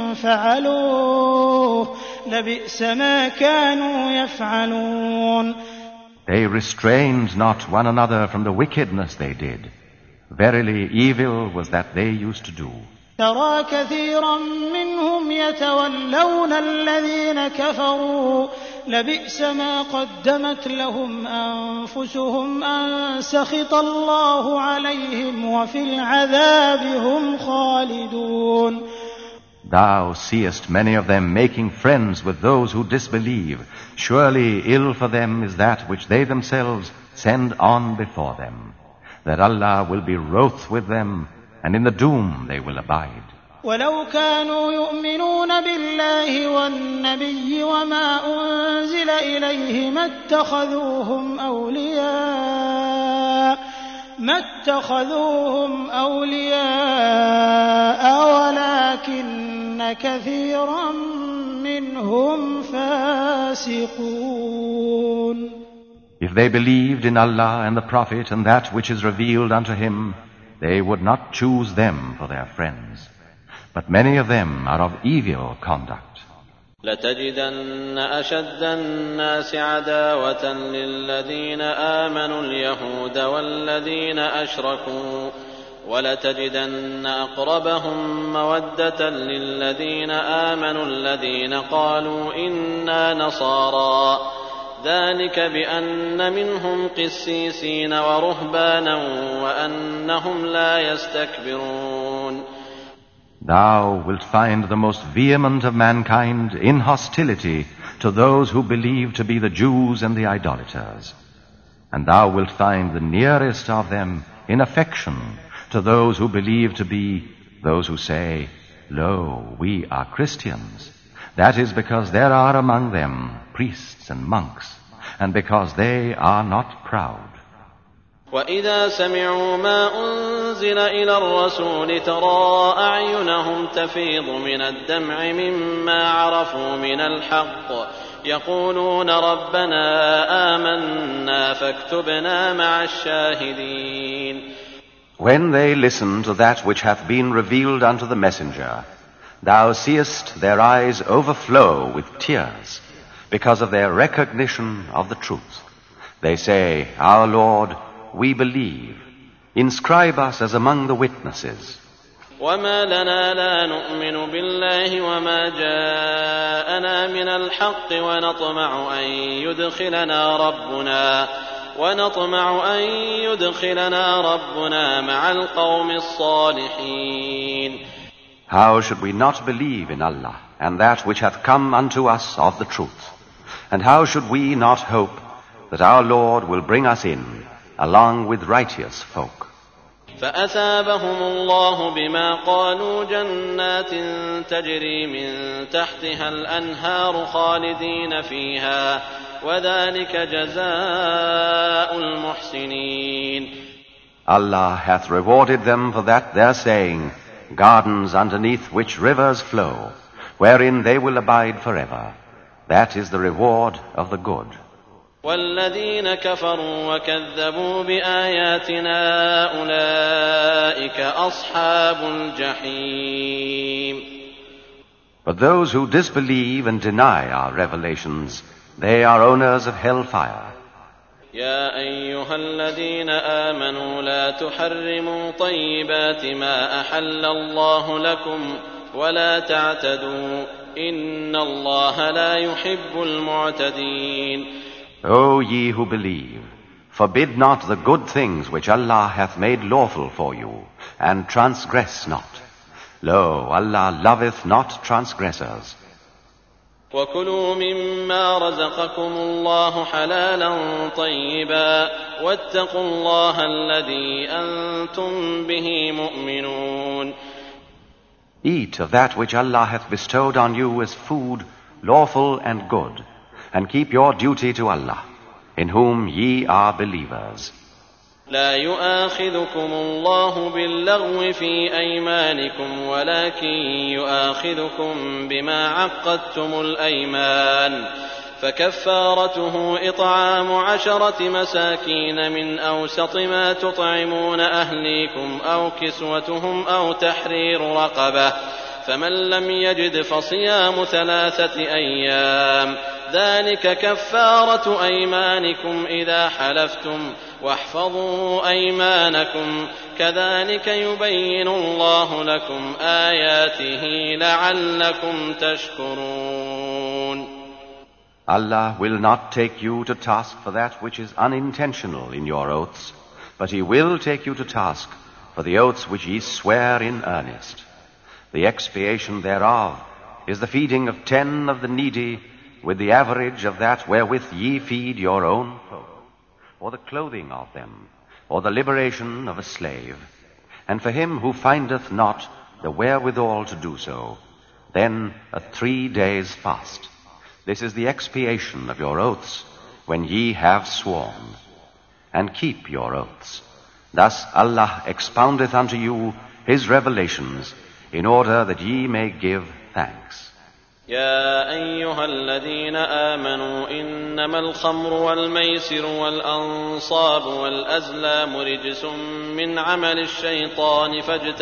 فعلوه لبئس ما كانوا يفعلون. They restrained not one another from the wickedness they did. Verily, evil was that they used to do. ترى كثيرا منهم يتولون الذين كفروا لبئس ما قدمت لهم أنفسهم أن سخط الله عليهم وفي العذاب هم خالدون. Thou seest many of them making friends with those who disbelieve. Surely ill for them is that which they themselves send on before them, that Allah will be wroth with them, and in the doom they will abide. ولو كانوا يؤمنون بالله والنبي وما أنزل إليه ما اتخذوهم أولياء ولكن كثيرا منهم فاسقون. If they believed in Allah and the Prophet and that which is revealed unto him, they would not choose them for their friends. But many of them are of evil conduct. لتجدن أشد الناس عداوة للذين آمنوا اليهود والذين أشركوا ولتجدن أقربهم مودة للذين آمنوا الذين قالوا إنا نصارى ذلك بأن منهم قسيسين ورهبانا وأنهم لا يستكبرون. Thou wilt find the most vehement of mankind in hostility to those who believe to be the Jews and the idolaters. And thou wilt find the nearest of them in affection to those who believe to be those who say, Lo, we are Christians. That is because there are among them priests and monks, and because they are not proud. وَإِذَا سَمِعُوا مَا أُنزِلَ إِلَى الرَّسُولِ تَرَىٰ أَعْيُنَهُمْ تَفِيضُ مِنَ الدَّمْعِ مِمَّا عَرَفُوا مِنَ الْحَقِّ يَقُولُونَ رَبَّنَا آمَنَّا فَاكْتُبْنَا مَعَ الشَّاهِدِينَ. When they listen to that which hath been revealed unto the messenger, thou seest their eyes overflow with tears because of their recognition of the truth. They say, Our Lord, we believe. Inscribe us as among the witnesses. وما لنا لا نؤمن بالله وما جاءنا من الحق ونطمع أن يدخلنا ربنا مع القوم الصالحين. How should we not believe in Allah and that which hath come unto us of the truth? And how should we not hope that our Lord will bring us in along with righteous folk? فأثابهم الله بما قالوا جنات تجري من تحتها الأنهار خالدين فيها وذلك جزاء المحسنين. Allah hath rewarded them for that their saying, gardens underneath which rivers flow, wherein they will abide forever. That is the reward of the good. والذين كفروا وكذبوا بآياتنا أولئك أصحاب الجحيم. But those who disbelieve and deny our revelations, they are owners of hellfire. يا أيها الذين آمنوا لا تحرموا طيبات ما أحل الله لكم ولا تعتدوا إن الله لا يحب المعتدين. O ye who believe, forbid not the good things which Allah hath made lawful for you, and transgress not. Lo, Allah loveth not transgressors. وكلوا مما رزقكم الله حلالا طيبا واتقوا الله الذي أنتم به مؤمنون. Eat of that which Allah hath bestowed on you as food, lawful and good, and keep your duty to Allah, in whom ye are believers. لا يؤاخذكم الله باللغو في أيمانكم ولكن يؤاخذكم بما عقدتم الأيمان فكفارته إطعام 10 مساكين من أوسط ما تطعمون أهليكم أو كسوتهم أو تحرير رقبة فمن لم يجد فصيام 3 أيام ذلك كفارة أيمانكم إذا حلفتم واحفظوا أيمانكم كذلك يبين الله لكم آياته لعلكم تشكرون. Allah will not take you to task for that which is unintentional in your oaths, but He will take you to task for the oaths which ye swear in earnest. The expiation thereof is the feeding of 10 of the needy with the average of that wherewith ye feed your own folk, or the clothing of them, or the liberation of a slave. And for him who findeth not the wherewithal to do so, then a 3 days fast. This is the expiation of your oaths when ye have sworn. And keep your oaths. Thus Allah expoundeth unto you His revelations, in order that ye may give thanks. يا أيها الذين آمنوا إنما الخمر والميسر والأنصاب والأزلام رجس من عمل الشيطان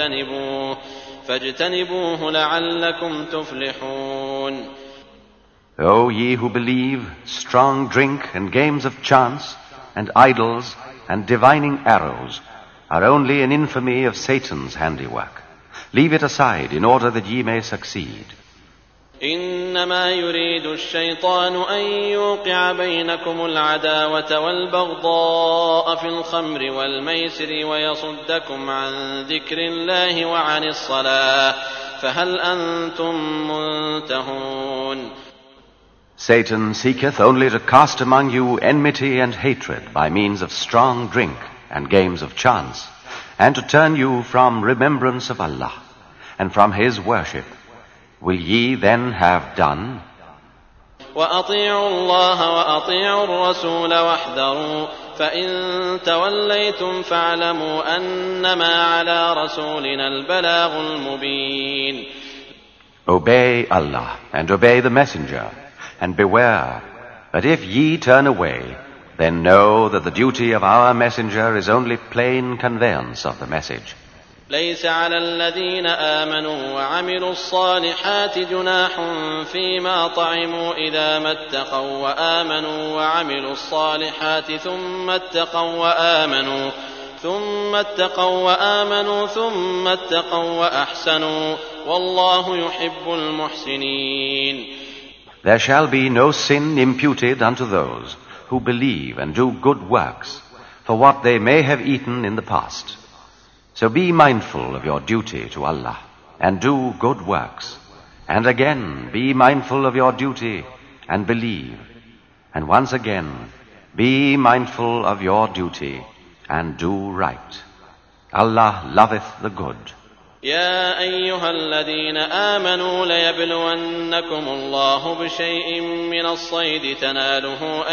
فاجتنبوه لعلكم تفلحون. O ye who believe, strong drink and games of chance and idols and divining arrows are only an infamy of Satan's handiwork. Leave it aside in order that ye may succeed. إنما يريد الشيطان أن يوقع بينكم العداوة والبغضاء في الخمر والميسر ويصدكم عن ذكر الله وعن الصلاة فهل أنتم منتهون. Satan seeketh only to cast among you enmity and hatred by means of strong drink and games of chance, and to turn you from remembrance of Allah and from His worship. Will ye then have done? وأطيعوا الله وأطيعوا الرسول واحذروا فإن توليتم فاعلموا أنما على رسولنا البلاغ المبين. Obey Allah and obey the Messenger, and beware that if ye turn away, then know that the duty of our Messenger is only plain conveyance of the message. ليس على الذين آمنوا وعملوا الصالحات جناح فيما طعموا إذا ما اتقوا وآمنوا وعملوا الصالحات ثم اتقوا وأحسنوا والله يحب المحسنين. There shall be no sin imputed unto those who believe and do good works for what they may have eaten in the past. So be mindful of your duty to Allah and do good works. And again, be mindful of your duty and believe. And once again, be mindful of your duty and do right. Allah loveth the good. يا أيها الذين آمنوا ليبلونكم الله بشيء من الصيد تناله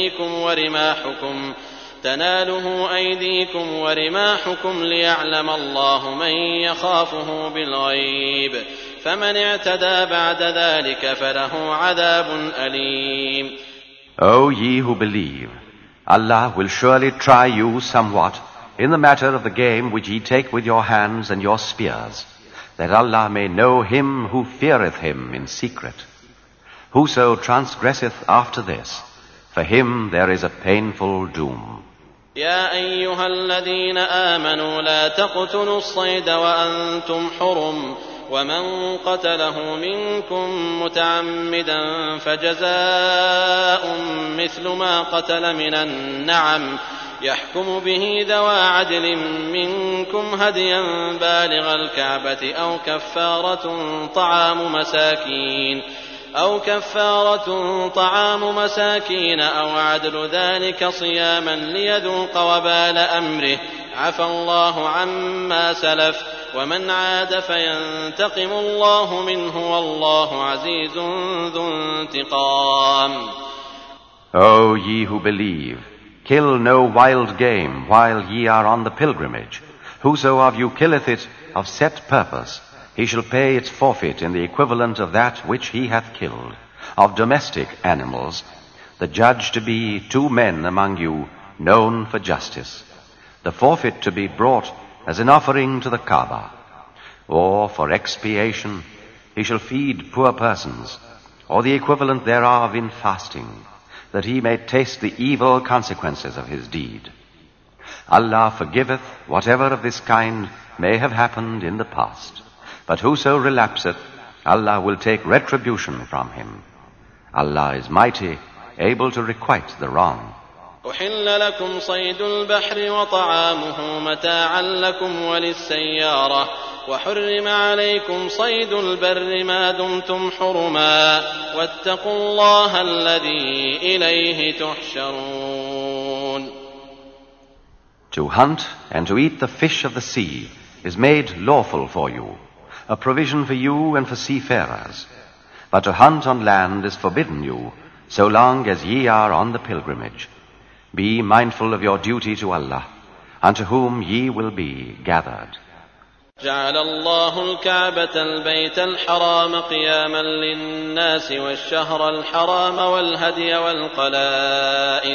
أيديكم ورماحكم ليعلم الله من يخافه بالغيب فمن اعتدى بعد ذلك فله عذاب أليم. O ye who believe, Allah will surely try you somewhat in the matter of the game which ye take with your hands and your spears, that Allah may know him who feareth him in secret. Whoso transgresseth after this, for him there is a painful doom. يا أيها الذين آمنوا لا تقتلوا الصيد وأنتم حرم ومن قتله منكم متعمدا فجزاء مثل ما قتل من النعم يحكم به ذوى عدل منكم هديا بالغ الكعبة أو كفارة طعام مساكين أو عدل ذلك صياما ليذوق وبال أمره عفى الله عما سلف ومن عاد فينتقم الله منه والله عزيز ذو انتقام. O ye who believe, Kill no wild game while ye are on the pilgrimage. Whoso of you killeth it of set purpose, he shall pay its forfeit in the equivalent of that which he hath killed. Of domestic animals, the judge to be 2 men among you, known for justice. The forfeit to be brought as an offering to the Kaaba. Or for expiation, he shall feed poor persons, or the equivalent thereof in fasting, that he may taste the evil consequences of his deed. Allah forgiveth whatever of this kind may have happened in the past. But whoso relapseth, Allah will take retribution from him. Allah is mighty, able to requite the wrong. أحل لكم صيد البحر وطعامه متاعا لكم وللسيارة وحرم عليكم صيد البر ما دمتم حرما واتقوا الله الذي إليه تحشرون. To hunt and to eat the fish of the sea is made lawful for you, a provision for you and for seafarers. But to hunt on land is forbidden you, so long as ye are on the pilgrimage. Be mindful of your duty to Allah, unto whom ye will be gathered. جعل الله الكعبة البيت الحرام قياما للناس والشهر الحرام والهدي والقلائد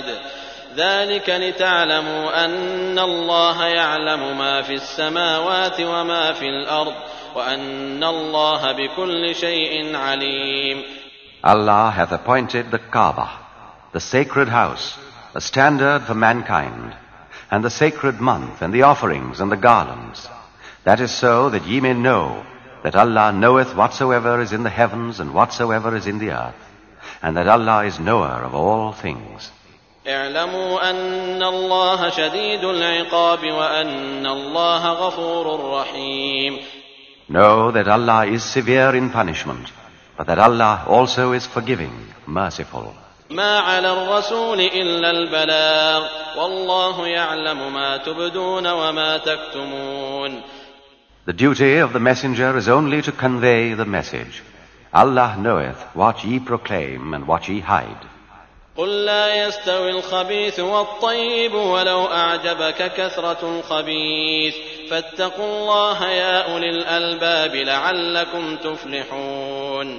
ذلك لتعلموا أن الله يعلم ما في السماوات وما في الأرض وأن الله بكل شيء عليم. Allah hath appointed the Kaaba, the sacred house, a standard for mankind, and the sacred month, and the offerings, and the garlands. That is so that ye may know that Allah knoweth whatsoever is in the heavens and whatsoever is in the earth, and that Allah is knower of all things. اعلموا أن الله شديد العقاب وأن الله غفور رحيم. Know that Allah is severe in punishment, but that Allah also is forgiving, merciful. ما على الرسول إلا البلاغ والله يعلم ما تبدون وما تكتمون. The duty of the messenger is only to convey the message. Allah knoweth what ye proclaim and what ye hide. قل لا يستوي الخبيث والطيب ولو أعجبك كثرة الخبيث فاتقوا الله يا أولي الألباب لعلكم تفلحون.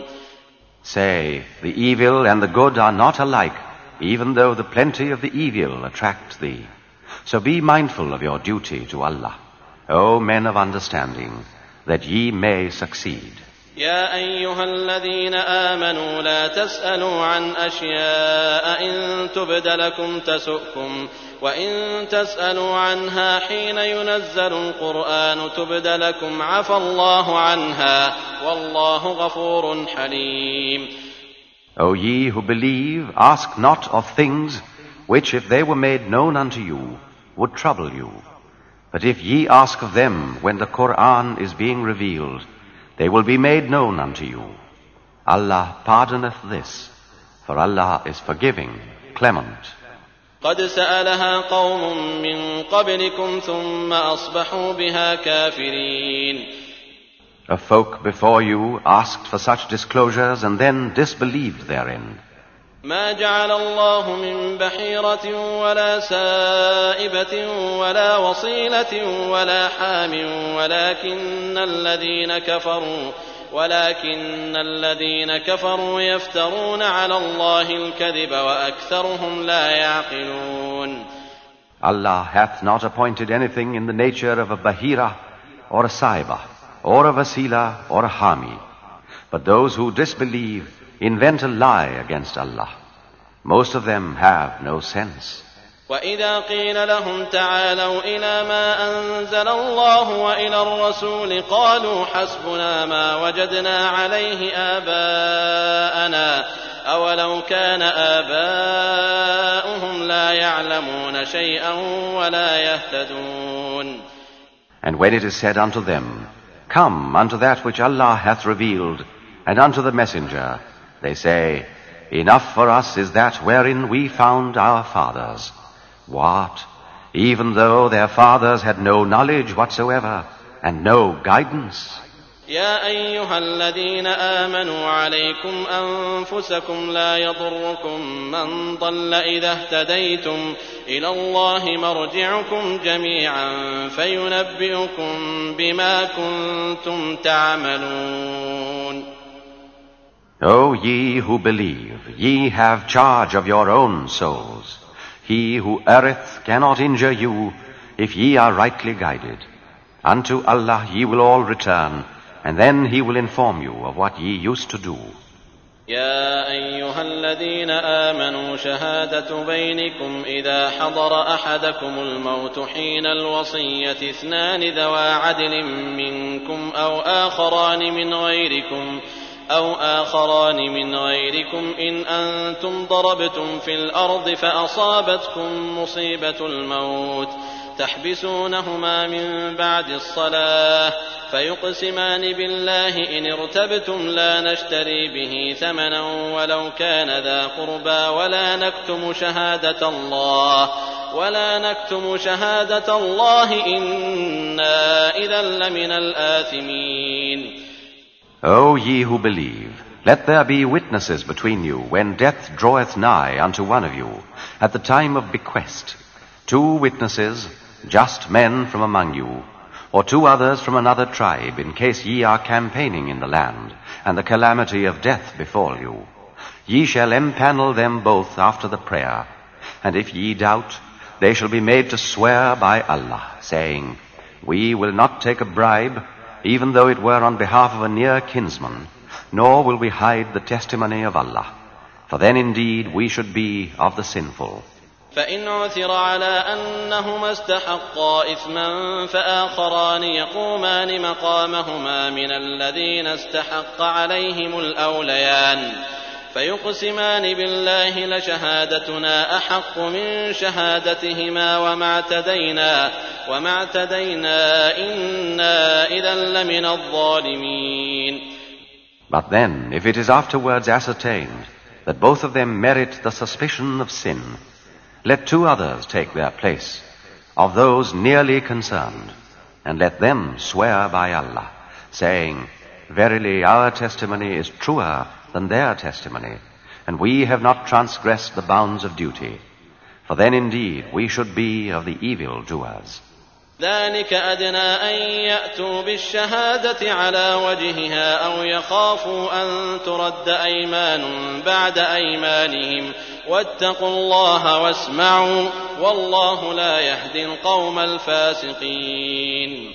Say, the evil and the good are not alike, even though the plenty of the evil attract thee. So be mindful of your duty to Allah, O men of understanding, that ye may succeed. يا أيها الذين آمنوا لا تسألوا عن أشياء إن تبد لكم تسؤكم وإن تسألوا عنها حين ينزل القرآن تبد لكم عفى الله عنها والله غفور حليم. O ye who believe, ask not of things which, if they were made known unto you, would trouble you. But if ye ask of them when the Qur'an is being revealed, they will be made known unto you. Allah pardoneth this, for Allah is forgiving, clement. قد سألها قوم من قبلكم ثم أصبحوا بها كافرين. A folk before you asked for such disclosures and then disbelieved therein. ما جعل الله من بحيرة ولا سائبة ولا وصيلة ولا حام ولكن الذين كفروا يفترون على الله الكذب وأكثرهم لا يعقلون. Allah hath not appointed anything in the nature of a Bahira or a Saiba or a Vasila or a Hami. But those who disbelieve invent a lie against Allah. Most of them have no sense. وإذا قيل لهم تعالوا إلى ما أنزل الله وإلى الرسول قالوا حسبنا ما وجدنا عليه آباءنا أولو كان آباؤهم لا يعلمون شيئا ولا يهتدون. And when it is said unto them, Come unto that which Allah hath revealed, and unto the messenger, they say, Enough for us is that wherein we found our fathers. What? Even though their fathers had no knowledge whatsoever, and no guidance? يا أيها الذين آمنوا عليكم أنفسكم لا يضركم من ضل إذا اهتديتم إلى الله مرجعكم جميعا فينبئكم بما كنتم تعملون. O ye who believe, ye have charge of your own souls. He who erreth cannot injure you if ye are rightly guided. Unto Allah ye will all return, and then he will inform you of what ye used to do. يا أيها الذين آمنوا شهادة بينكم إذا حضر أحدكم الموت حين الوصية اثنان ذوى عدل منكم أو آخران من غيركم إن أنتم ضربتم في الأرض فأصابتكم مصيبة الموت تحبسونهما من بعد الصلاة فيقسمان بالله إن ارتبتم لا نشتري به ثمنا ولو كان ذا قربى ولا نكتم شهادة الله إنا إذا لمن الآثمين. O ye who believe, let there be witnesses between you when death draweth nigh unto one of you at the time of bequest, 2 witnesses, just men from among you, or 2 others from another tribe, in case ye are campaigning in the land, and the calamity of death befall you. Ye shall empanel them both after the prayer, and if ye doubt, they shall be made to swear by Allah, saying, We will not take a bribe, even though it were on behalf of a near kinsman, nor will we hide the testimony of Allah, for then indeed we should be of the sinful. فإن عثر على أنهما استحقا إثما فآخران يقومان مقامهما من الذين استحق عليهم الأوليان فيقسمان بالله لشهادتنا أحق من شهادتهما وما اعتدينا إنا إذا لمن الظالمين. But then, if it is afterwards ascertained that both of them merit the suspicion of sin, let 2 others take their place, of those nearly concerned, and let them swear by Allah, saying, Verily our testimony is truer than their testimony, and we have not transgressed the bounds of duty. For then indeed we should be of the evil doers. ذلك أدنى أن يأتوا بالشهادة على وجهها أو يخافوا أن ترد أيمان بعد أيمانهم واتقوا الله واسمعوا والله لا يهدي القوم الفاسقين.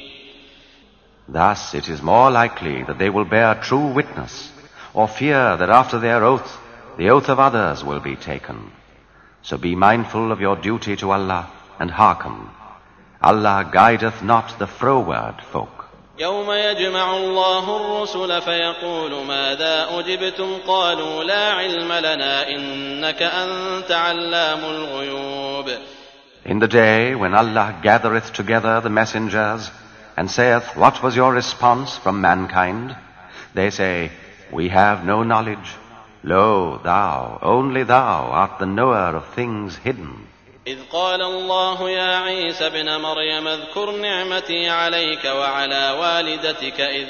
Thus it is more likely that they will bear true witness, or fear that after their oath, the oath of others will be taken. So be mindful of your duty to Allah and hearken. Allah guideth not the froward folk. يوم يجمع الله الرسل فيقول ماذا أجبتم قالوا لا علم لنا إنك أنت علام الغيوب. In the day when Allah gathereth together the messengers and saith, What was your response from mankind? They say, We have no knowledge. Lo, thou, only thou art the knower of things hidden. إذ قال الله يا عيسى ابن مريم اذكر نعمتي عليك وعلى والدتك إذ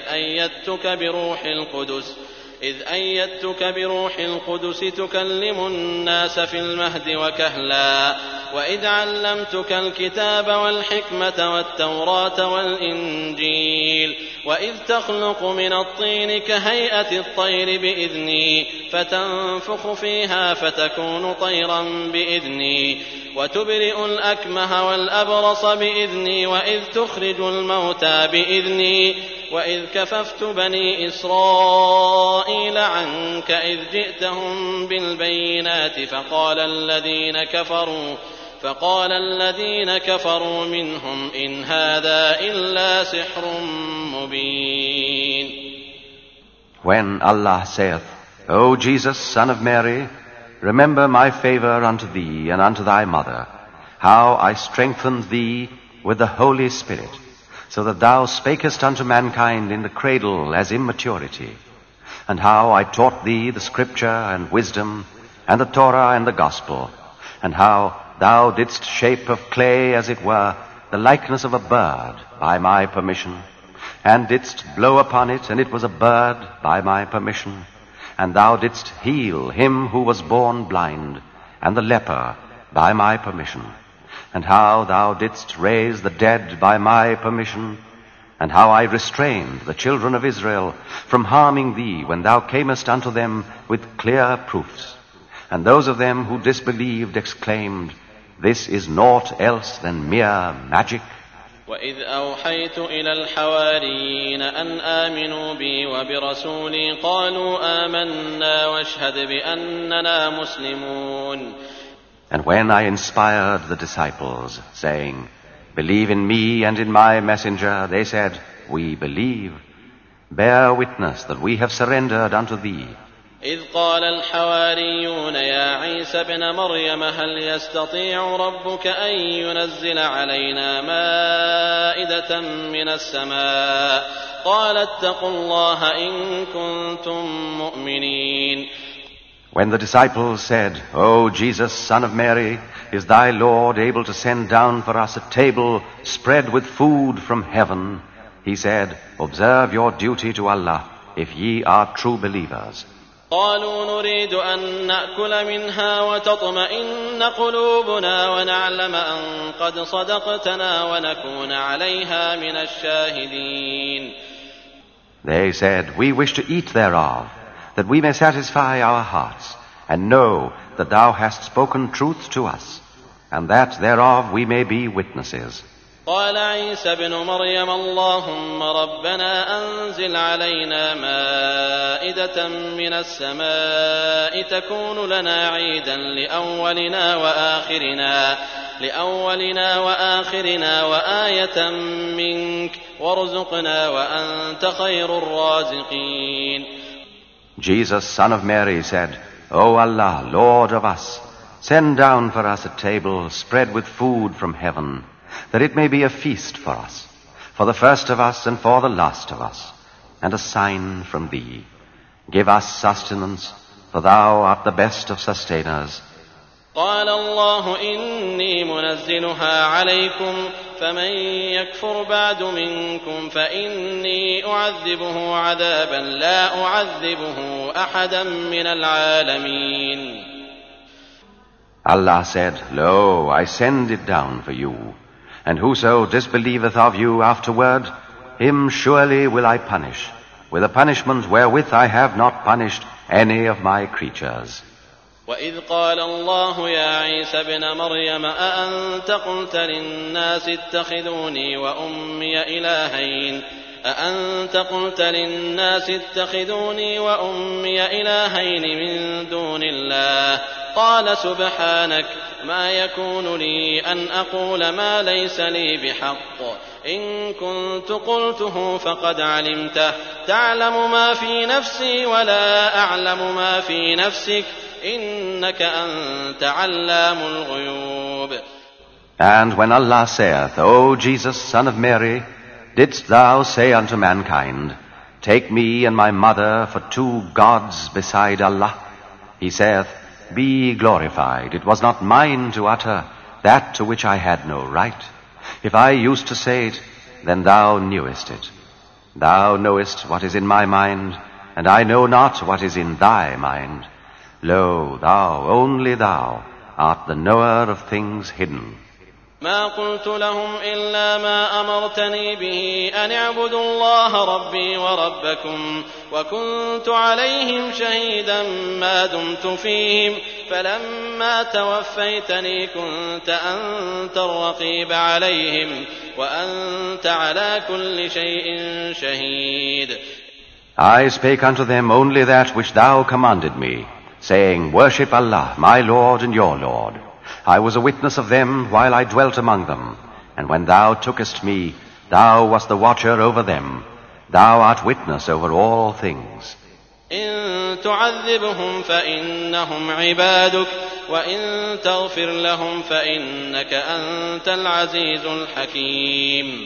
أيدتك بروح القدس تكلم الناس في المهد وكهلا وإذ علمتك الكتاب والحكمة والتوراة والإنجيل وإذ تخلق من الطين كهيئة الطير بإذني فتنفخ فيها فتكون طيرا بإذني وتبرئ الأكمه والأبرص بإذني وإذ تخرج الموتى بإذني وإذ كففت بني إسرائيل عنك إذ جئتهم بالبينات فقال الذين كفروا منهم إن هذا إلا سحر مبين. When Allah saith, O Jesus, son of Mary, remember my favor unto thee and unto thy mother, how I strengthened thee with the Holy Spirit, so that thou spakest unto mankind in the cradle as immaturity, and how I taught thee the scripture and wisdom, and the Torah and the gospel, and how thou didst shape of clay, as it were, the likeness of a bird by my permission, and didst blow upon it, and it was a bird by my permission. And thou didst heal him who was born blind, and the leper by my permission. And how thou didst raise the dead by my permission, and how I restrained the children of Israel from harming thee when thou camest unto them with clear proofs. And those of them who disbelieved exclaimed, This is naught else than mere magic. وإذ أوحيت إلى الحواريين أن آمنوا بي وبرسولي قالوا آمنا واشهد بأننا مسلمون. And when I inspired the disciples, saying, Believe in me and in my messenger, they said, We believe. Bear witness that we have surrendered unto thee. إذ قال الحواريون يا عيسى ابن مريم هل يستطيع ربك أن ينزل علينا مائدة من السماء قال اتقوا الله إن كنتم مؤمنين. When the disciples said, O Jesus, Son of Mary, is thy Lord able to send down for us a table spread with food from heaven? He said, Observe your duty to Allah, if ye are true believers. قالوا نريد أن نأكل منها وتطمئن قلوبنا ونعلم أن قد صدقتنا ونكون عليها من الشاهدين. They said, We wish to eat thereof, that we may satisfy our hearts, and know that thou hast spoken truth to us, and that thereof we may be witnesses. قال عيسى ابن مريم اللهم ربنا أنزل علينا مائدة من السماء تكون لنا عيدا لأولنا وآخرنا وآية منك وارزقنا وأنت خير الرازقين. Jesus, Son of Mary, said, O Allah, Lord of us, send down for us a table spread with food from heaven, that it may be a feast for us, for the first of us and for the last of us, and a sign from thee. Give us sustenance, for thou art the best of sustainers. قال الله إني منزلها عليكم فمن يكفر بعد منكم فإني أعذبه عذابا لا أعذبه أحدا من العالمين. Allah said, Lo, I send it down for you. And whoso disbelieveth of you afterward, him surely will I punish, with a punishment wherewith I have not punished any of my creatures. وإذ قال الله يا عيسى ابن مريم أأنت قلت للناس اتخذوني وأمي إلهين من دون الله قال سبحانك ما يكون لي أن أقول ما ليس لي بحق إن كنت قلته فقد علمته تعلم ما في نفسي ولا أعلم ما في نفسك إنك أنت علام الغيوب. And when Allah saith, O Jesus, Son of Mary, didst thou say unto mankind, Take me and my mother for two gods beside Allah? He saith, Be glorified, it was not mine to utter that to which I had no right. If I used to say it, then thou knewest it. Thou knowest what is in my mind, and I know not what is in thy mind. Lo, thou, only thou, art the knower of things hidden. ما قلت لهم إلا ما أمرتني به أن اعبدوا الله ربي وربكم وكنت عليهم شهيدا ما دمت فيهم فلما توفيتني كنت أنت الرقيب عليهم وأنت على كل شيء شهيد. I spake unto them only that which thou commanded me, saying, Worship Allah, my Lord and your Lord. I was a witness of them while I dwelt among them, and when thou tookest me, thou wast the watcher over them. Thou art witness over all things. إن تعذبهم فإنهم عبادك وإن تغفر لهم فإنك أنت العزيز الحكيم.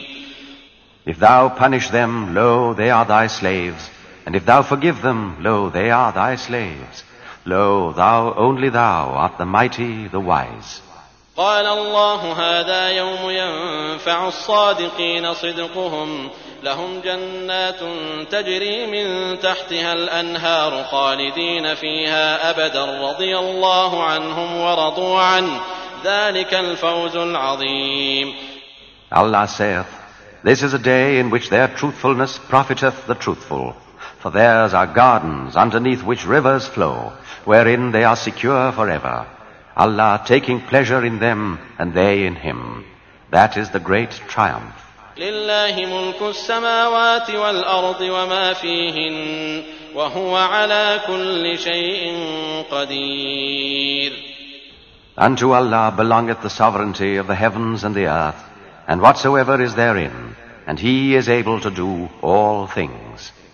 If thou punish them, lo, they are thy slaves, and if thou forgive them, lo, they are thy slaves. Lo, thou, only thou, art the mighty, the wise. قال الله هذا يوم ينفع الصادقين صدقهم لهم جنات تجري من تحتها الأنهار خالدين فيها أبدا رضي الله عنهم ورضوا عنه ذلك الفوز العظيم. Allah saith, This is a day in which their truthfulness profiteth the truthful. For theirs are gardens underneath which rivers flow, wherein they are secure forever. Allah taking pleasure in them, and they in Him. That is the great triumph. لله ملك السماوات والأرض وما فيهن وهو على كل شيء قدير. Unto Allah belongeth the sovereignty of the heavens and the earth, and whatsoever is therein, and He is able to do all things.